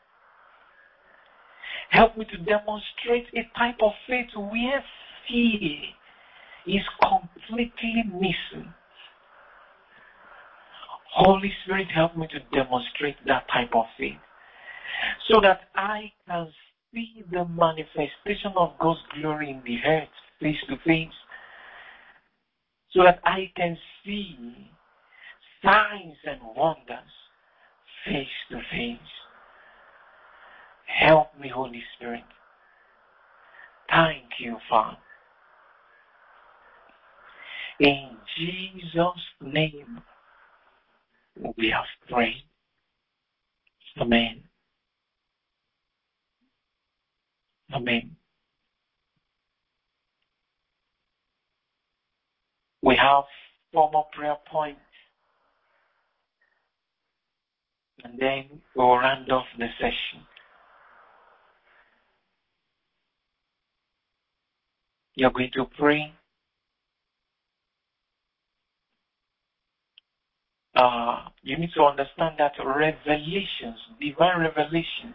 Help me to demonstrate a type of faith where fear is completely missing. Holy Spirit, help me to demonstrate that type of faith so that I can see the manifestation of God's glory in the earth face to face, so that I can see signs and wonders face to face. Help me, Holy Spirit. Thank you, Father. In Jesus' name, we have prayed. Amen. Amen. We have four more prayer points, and then we'll round off the session. You're going to pray uh, you need to understand that revelations, divine revelations,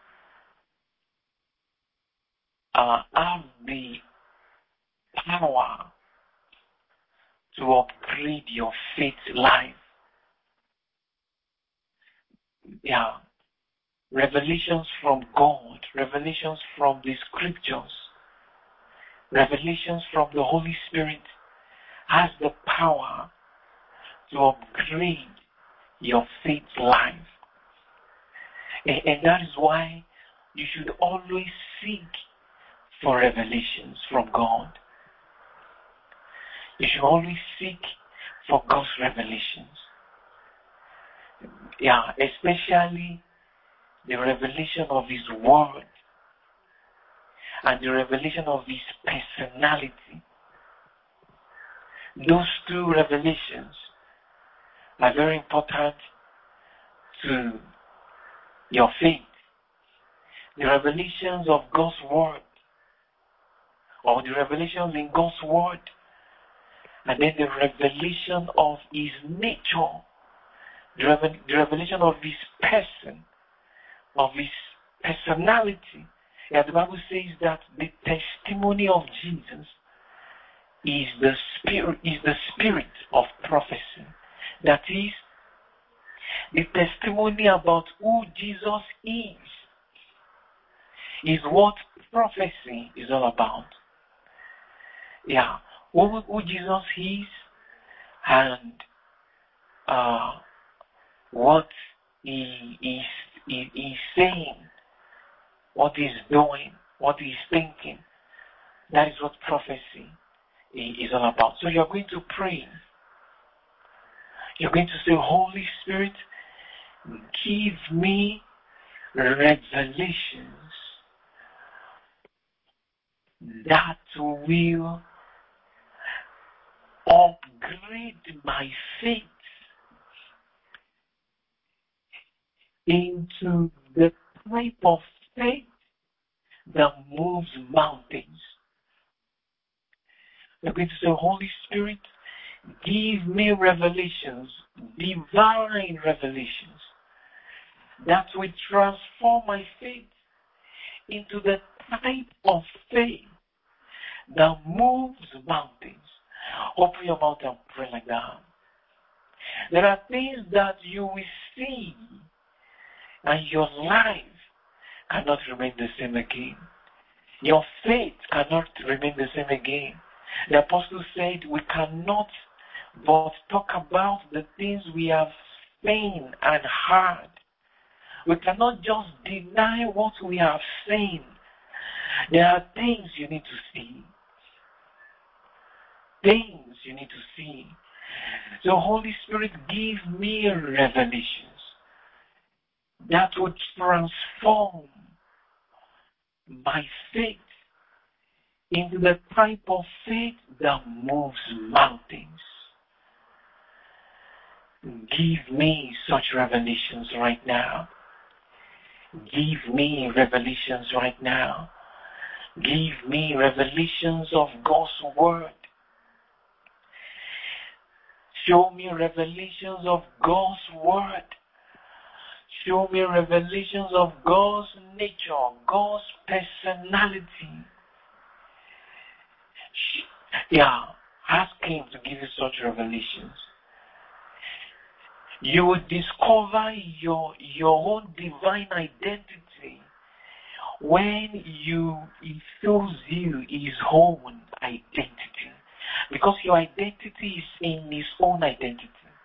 uh, have the power to upgrade your faith life. Yeah. Revelations from God, revelations from the scriptures, revelations from the Holy Spirit has the power to upgrade your faith life. And, and that is why you should always seek for revelations from God. You should always seek for God's revelations. Yeah, especially the revelation of His Word and the revelation of His personality. Those two revelations are very important to your faith. The revelations of God's Word, or the revelations in God's Word, and then the revelation of His nature, the, revel- the revelation of His person, of His personality. And the Bible says that the testimony of Jesus is the spirit, is the spirit of prophecy. That is, the testimony about who Jesus is, is what prophecy is all about. Yeah, who, who Jesus is, and uh, what he is he, he is saying, what he's doing, what he's thinking. That is what prophecy is all about. So you're going to pray. You're going to say, Holy Spirit, give me revelations that will upgrade my faith into the type of faith that moves mountains. You're going to say, Holy Spirit, give me revelations, divine revelations, that will transform my faith into the type of faith that moves mountains. Open your mouth and pray like that. There are things that you will see, and your life cannot remain the same again. Your faith cannot remain the same again. The apostle said, we cannot but talk about the things we have seen and heard. We cannot just deny what we have seen. There are things you need to see. Things you need to see. So Holy Spirit, give me revelations that would transform my faith into the type of faith that moves mountains. Give me such revelations right now. Give me revelations right now. Give me revelations of God's Word. Show me revelations of God's Word. Show me revelations of God's nature, God's personality. Yeah, ask Him to give you such revelations. You will discover your, your own divine identity when you He shows you His own identity. Because your identity is in His own identity.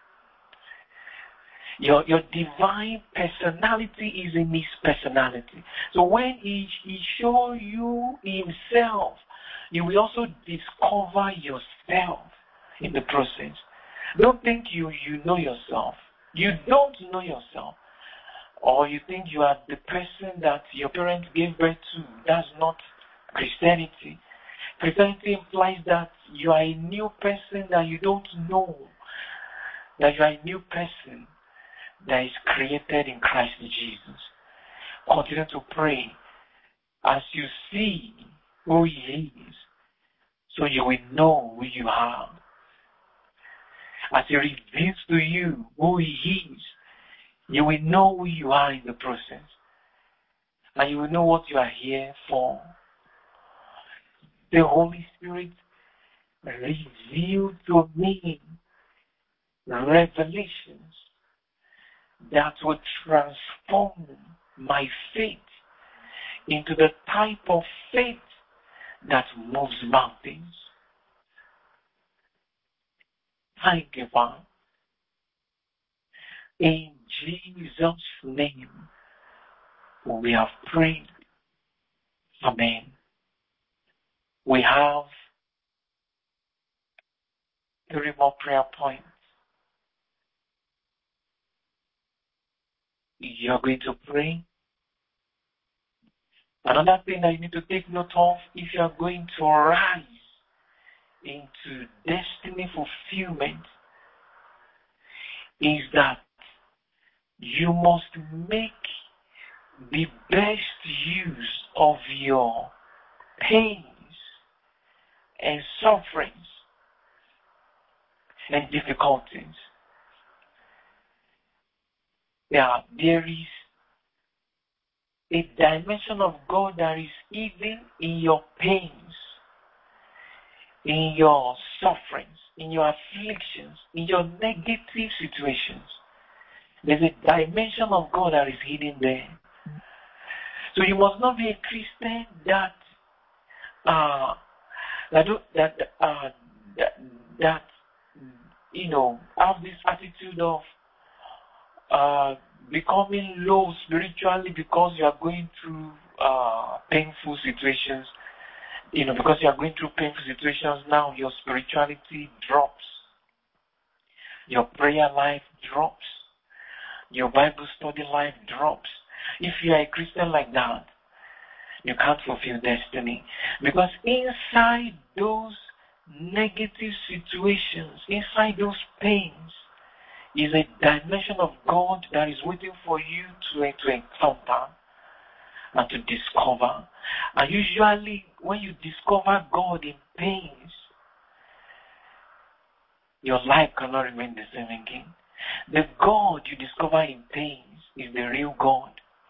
Your, your divine personality is in His personality. So when He, he shows you Himself, you will also discover yourself in the process. Don't think you, you know yourself. You don't know yourself. Or you think you are the person that your parents gave birth to. That's not Christianity. Christianity implies that you are a new person that you don't know. That you are a new person that is created in Christ Jesus. Continue to pray as you see who He is, so you will know who you are. As He reveals to you who He is, you will know who you are in the process. And you will know what you are here for. The Holy Spirit revealed to me revelations that will transform my faith into the type of faith that moves mountains. Thank you, Father. In Jesus' name, we have prayed. Amen. We have three more prayer points. You're going to pray. Another thing that you need to take note of, if you are going to rise into destiny fulfillment, is that you must make the best use of your pains and sufferings and difficulties. Yeah, there is a dimension of God that is hidden in your pains, in your sufferings, in your afflictions, in your negative situations. There's a dimension of God that is hidden there. So you must not be a Christian that uh that that uh that, that you know have this attitude of uh becoming low spiritually because you are going through uh painful situations. You know, because you are going through painful situations now, your spirituality drops, your prayer life drops, your Bible study life drops. If you are a Christian like that, you can't fulfill destiny. Because inside those negative situations, inside those pains, is a dimension of God that is waiting for you to, to encounter and to discover. And usually, when you discover God in pains, your life cannot remain the same again. The God you discover in pains is the real God.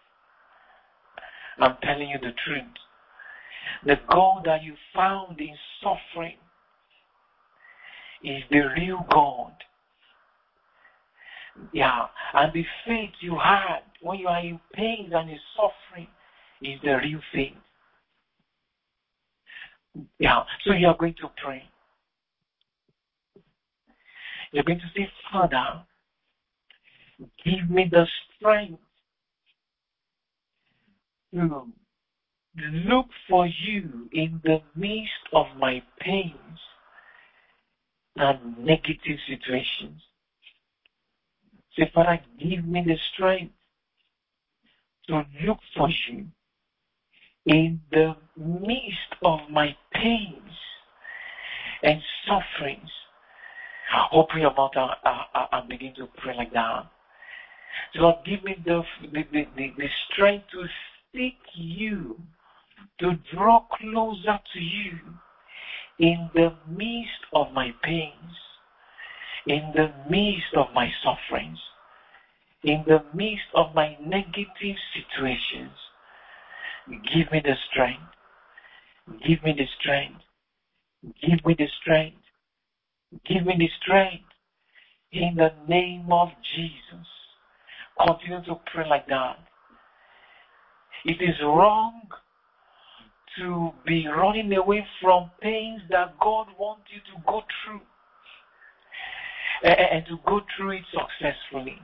I'm telling you the truth. The God that you found in suffering is the real God. Yeah, and the faith you had when you are in pain and in suffering is the real faith. Yeah, so you are going to pray. You're going to say, Father, give me the strength to look for you in the midst of my pains and negative situations. Say, Father, give me the strength to look for you in the midst of my pains and sufferings. Open your mouth and, and, and begin to pray like that. So Lord, give me the, the, the, the, the strength to seek you, to draw closer to you in the midst of my pains, in the midst of my sufferings, in the midst of my negative situations. Give me the strength. Give me the strength. Give me the strength. Give me the strength. In the name of Jesus. Continue to pray like that. It is wrong to be running away from pains that God wants you to go through and to go through it successfully.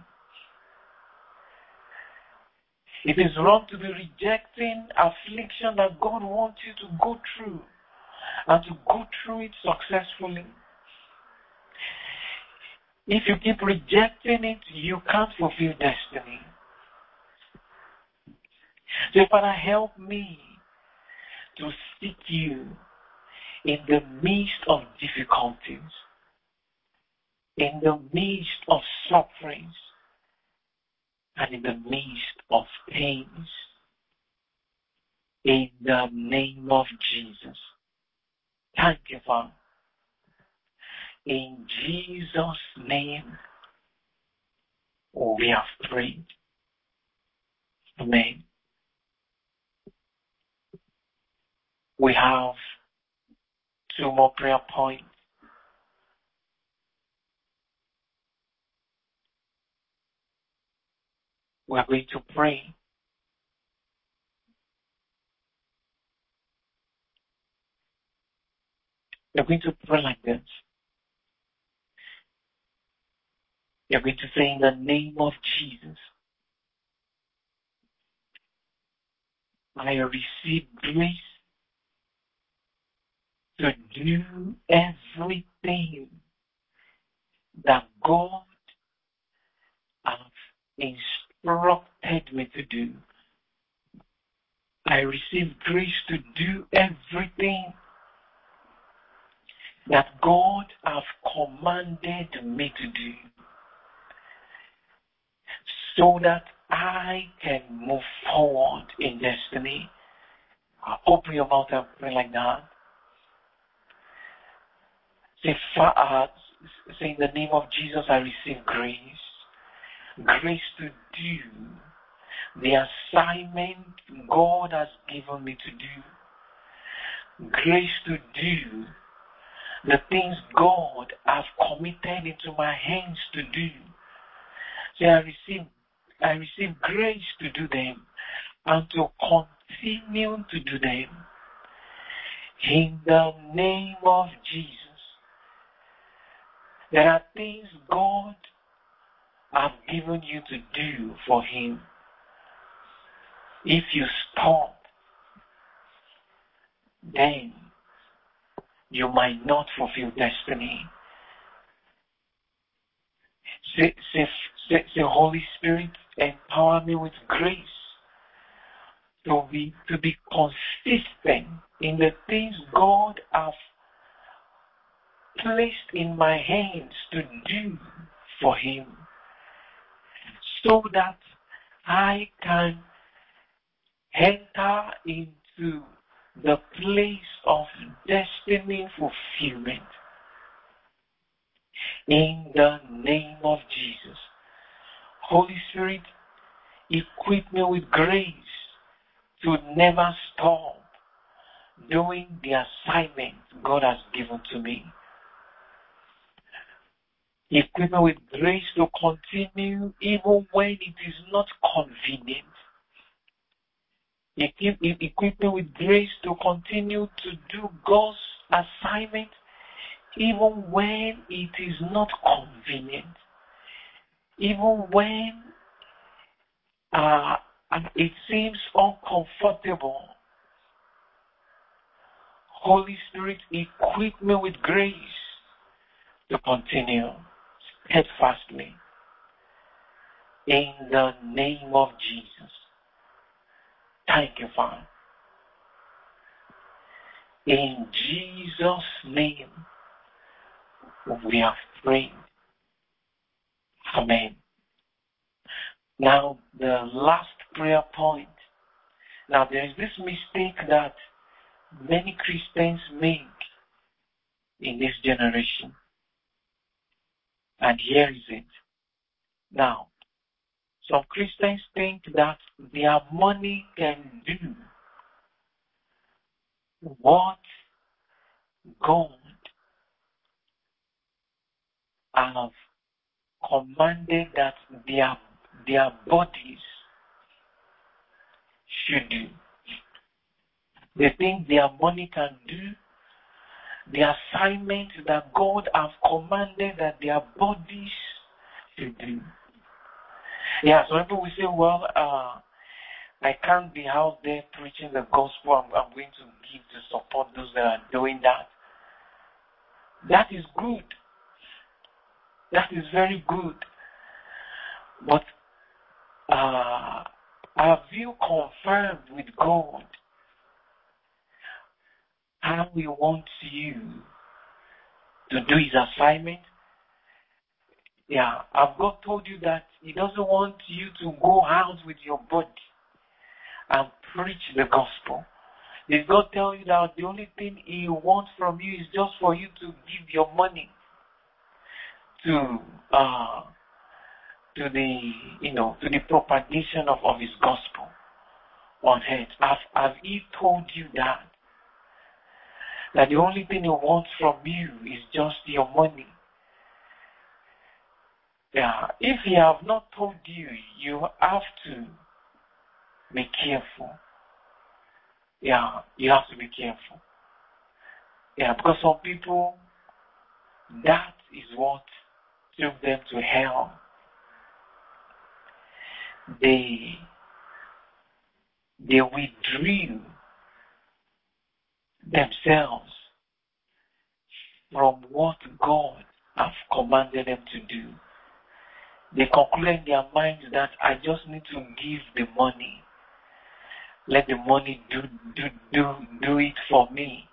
It is wrong to be rejecting affliction that God wants you to go through and to go through it successfully. If you keep rejecting it, you can't fulfill destiny. So, Father, help me to seek you in the midst of difficulties, in the midst of sufferings, and in the midst of pains. In the name of Jesus. Thank you, Father. In Jesus' name, we have prayed. Amen. We have two more prayer points. We are going to pray. We are going to pray like this. We are going to say, in the name of Jesus, I receive grace to do everything that God has instructed me to do. I receive grace to do everything that God has commanded me to do, so that I can move forward in destiny. Open your mouth and pray like that. Say, uh, say, in the name of Jesus, I receive grace. Grace to do the assignment God has given me to do. Grace to do the things God has committed into my hands to do. Say, I receive, I receive grace to do them and to continue to do them. In the name of Jesus. There are things God has given you to do for Him. If you stop, then you might not fulfill destiny. Say, say, say, say, Holy Spirit, empower me with grace to be, to be consistent in the things God has placed in my hands to do for Him, so that I can enter into the place of destiny fulfillment. In the name of Jesus. Holy Spirit, equip me with grace to never stop doing the assignment God has given to me. Equip me with grace to continue even when it is not convenient. Equip, equip me with grace to continue to do God's assignment even when it is not convenient. Even when uh, it seems uncomfortable. Holy Spirit, equip me with grace to continue steadfastly. In the name of Jesus. Thank you, Father. In Jesus' name, we have prayed. Amen. Now, the last prayer point. Now, there is this mistake that many Christians make in this generation. And here is it. Now, some Christians think that their money can do what God has commanded that their, their bodies should do. They think their money can do the assignment that God has commanded that their bodies should do. Yeah, so people will say, well, uh, I can't be out there preaching the gospel. I'm, I'm going to give to support those that are doing that. That is good. That is very good. But uh, have you confirmed with God how He wants you to do His assignment? Yeah, have God told you that He doesn't want you to go out with your body and preach the gospel? Did God tell you that the only thing He wants from you is just for you to give your money? to uh, to the you know to the propagation of, of his gospel on earth? Have, have he told you that? That the only thing he wants from you is just your money. Yeah, if he have not told you, you have to be careful. Yeah, you have to be careful. Yeah, because some people, that is what took them to hell. They they withdrew themselves from what God has commanded them to do. They conclude in their minds that I just need to give the money. Let the money do do do do it for me.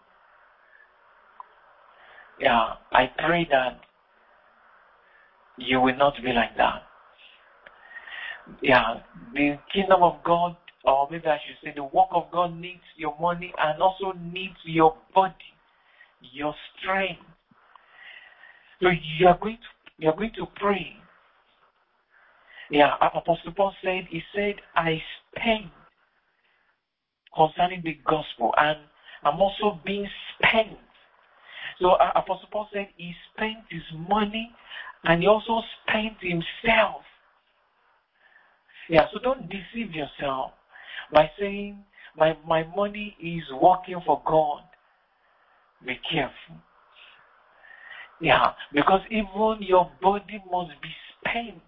Yeah, I pray that you will not be like that. Yeah, the kingdom of God, or maybe I should say the work of God, needs your money and also needs your body, your strength. So you are going to you are going to pray. Yeah, Apostle Paul said, he said, I spend concerning the gospel, and I'm also being spent. So uh, Apostle Paul said he spent his money and he also spent himself. Yeah, so don't deceive yourself by saying my my money is working for God. Be careful. Yeah, because even your body must be spent.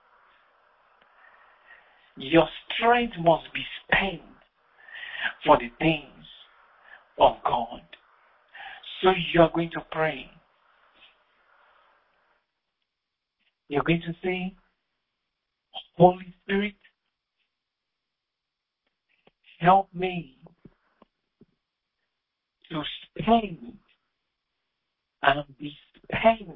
Your strength must be spent for the things of God. So you are going to pray. You're going to say, Holy Spirit, help me to spend and be spent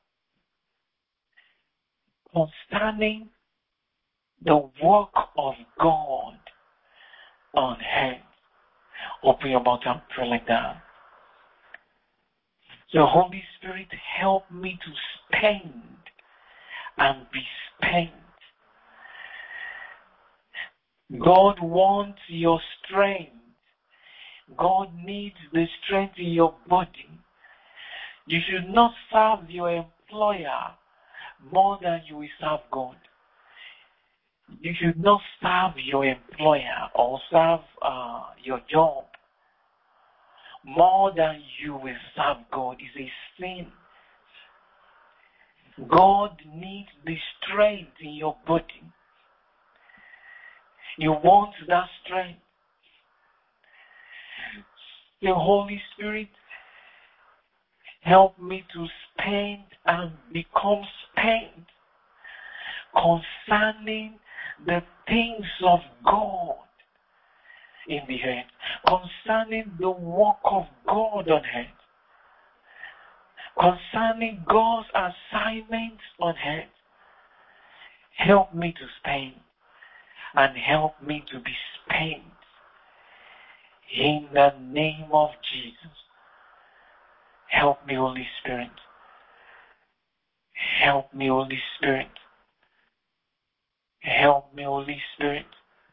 concerning the work of God on earth. Open your mouth and pray like that. So Holy Spirit, help me to spend and be spent. God wants your strength. God needs the strength in your body. You should not serve your employer more than you will serve God. You should not serve your employer or serve uh, your job more than you will serve God. It's a sin. God needs the strength in your body. You want that strength. The Holy Spirit, help me to spend and become spent concerning the things of God in the earth, concerning the work of God on earth, concerning God's assignments on earth. Help me to spend and help me to be spent in the name of Jesus. Help me, Holy Spirit. Help me, Holy Spirit. Help me, Holy Spirit.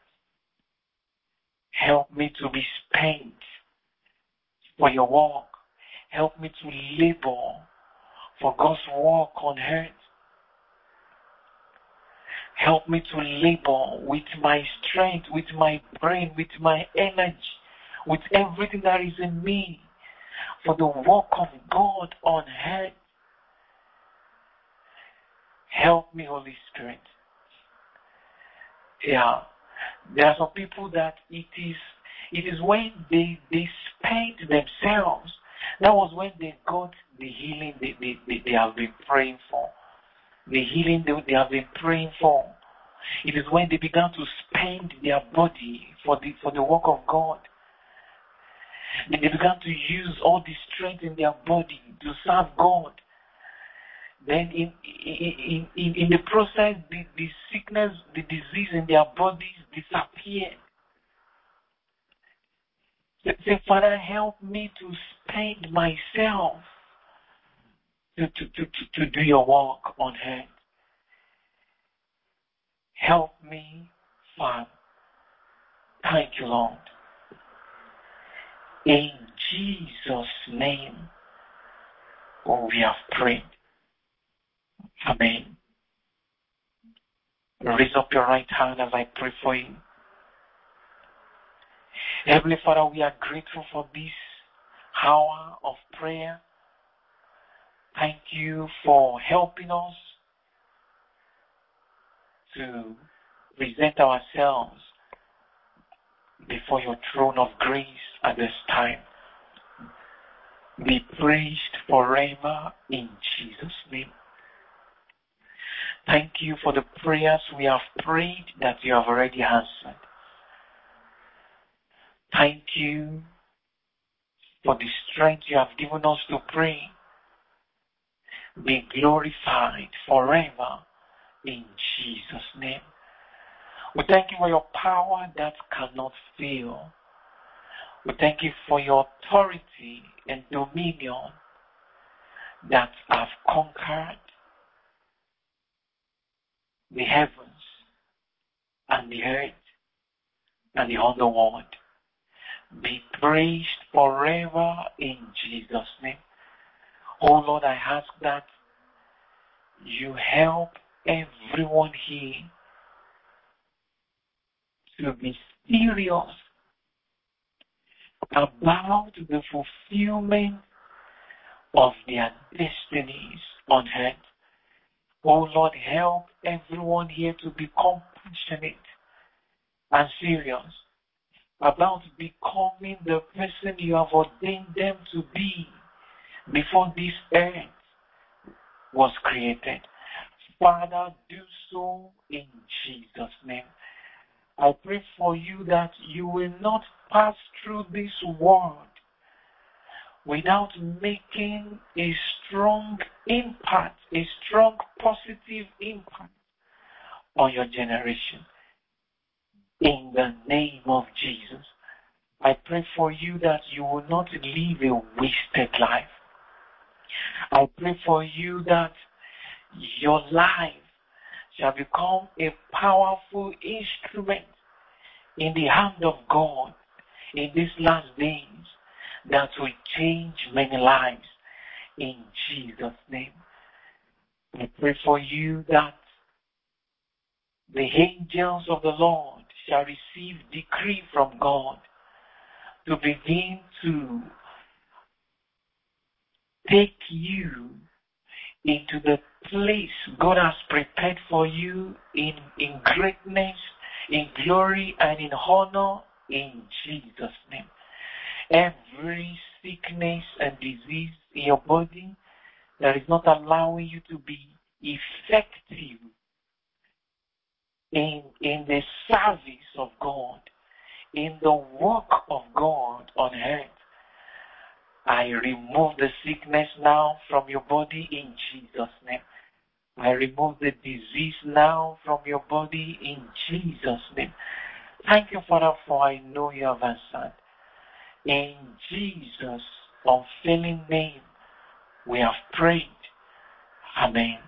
Help me to be spent for your work. Help me to labor for God's work on earth. Help me to labor with my strength, with my brain, with my energy, with everything that is in me for the work of God on earth. Help me, Holy Spirit. Yeah. There are some people that it is it is when they, they spend themselves, that was when they got the healing they, they, they, they have been praying for. The healing they, they have been praying for. It is when they began to spend their body for the for the work of God. They began to use all the strength in their body to serve God. Then in in, in, in the process, the, the sickness, the disease in their bodies disappeared. They say, Father, help me to spend myself to, to, to, to, to do your work on earth. Help me, Father. Thank you, Lord. In Jesus' name, oh, we have prayed. Amen. Raise up your right hand as I pray for you. Heavenly Father, we are grateful for this hour of prayer. Thank you for helping us to present ourselves before your throne of grace at this time. Be praised forever in Jesus' name. Thank you for the prayers we have prayed that you have already answered. Thank you for the strength you have given us to pray. Be glorified forever in Jesus' name. We thank you for your power that cannot fail. We thank you for your authority and dominion that have conquered the heavens and the earth and the underworld. Be praised forever in Jesus' name. Oh Lord, I ask that you help everyone here to be serious about the fulfillment of their destinies on earth. Oh Lord, help everyone here to be compassionate and serious about becoming the person you have ordained them to be before this earth was created. Father, do so in Jesus' name. I pray for you that you will not pass through this world without making a strong impact, a strong positive impact on your generation. In the name of Jesus, I pray for you that you will not live a wasted life. I pray for you that your life shall become a powerful instrument in the hand of God in these last days that will change many lives in Jesus' name. I pray for you that the angels of the Lord shall receive decree from God to begin to take you into the place God has prepared for you in, in greatness, in glory, and in honor in Jesus' name. Every sickness and disease in your body that is not allowing you to be effective in, in the service of God, in the work of God on earth, I remove the sickness now from your body in Jesus' name. I remove the disease now from your body in Jesus' name. Thank you, Father, for I know you have answered. In Jesus' unfailing name, we have prayed. Amen.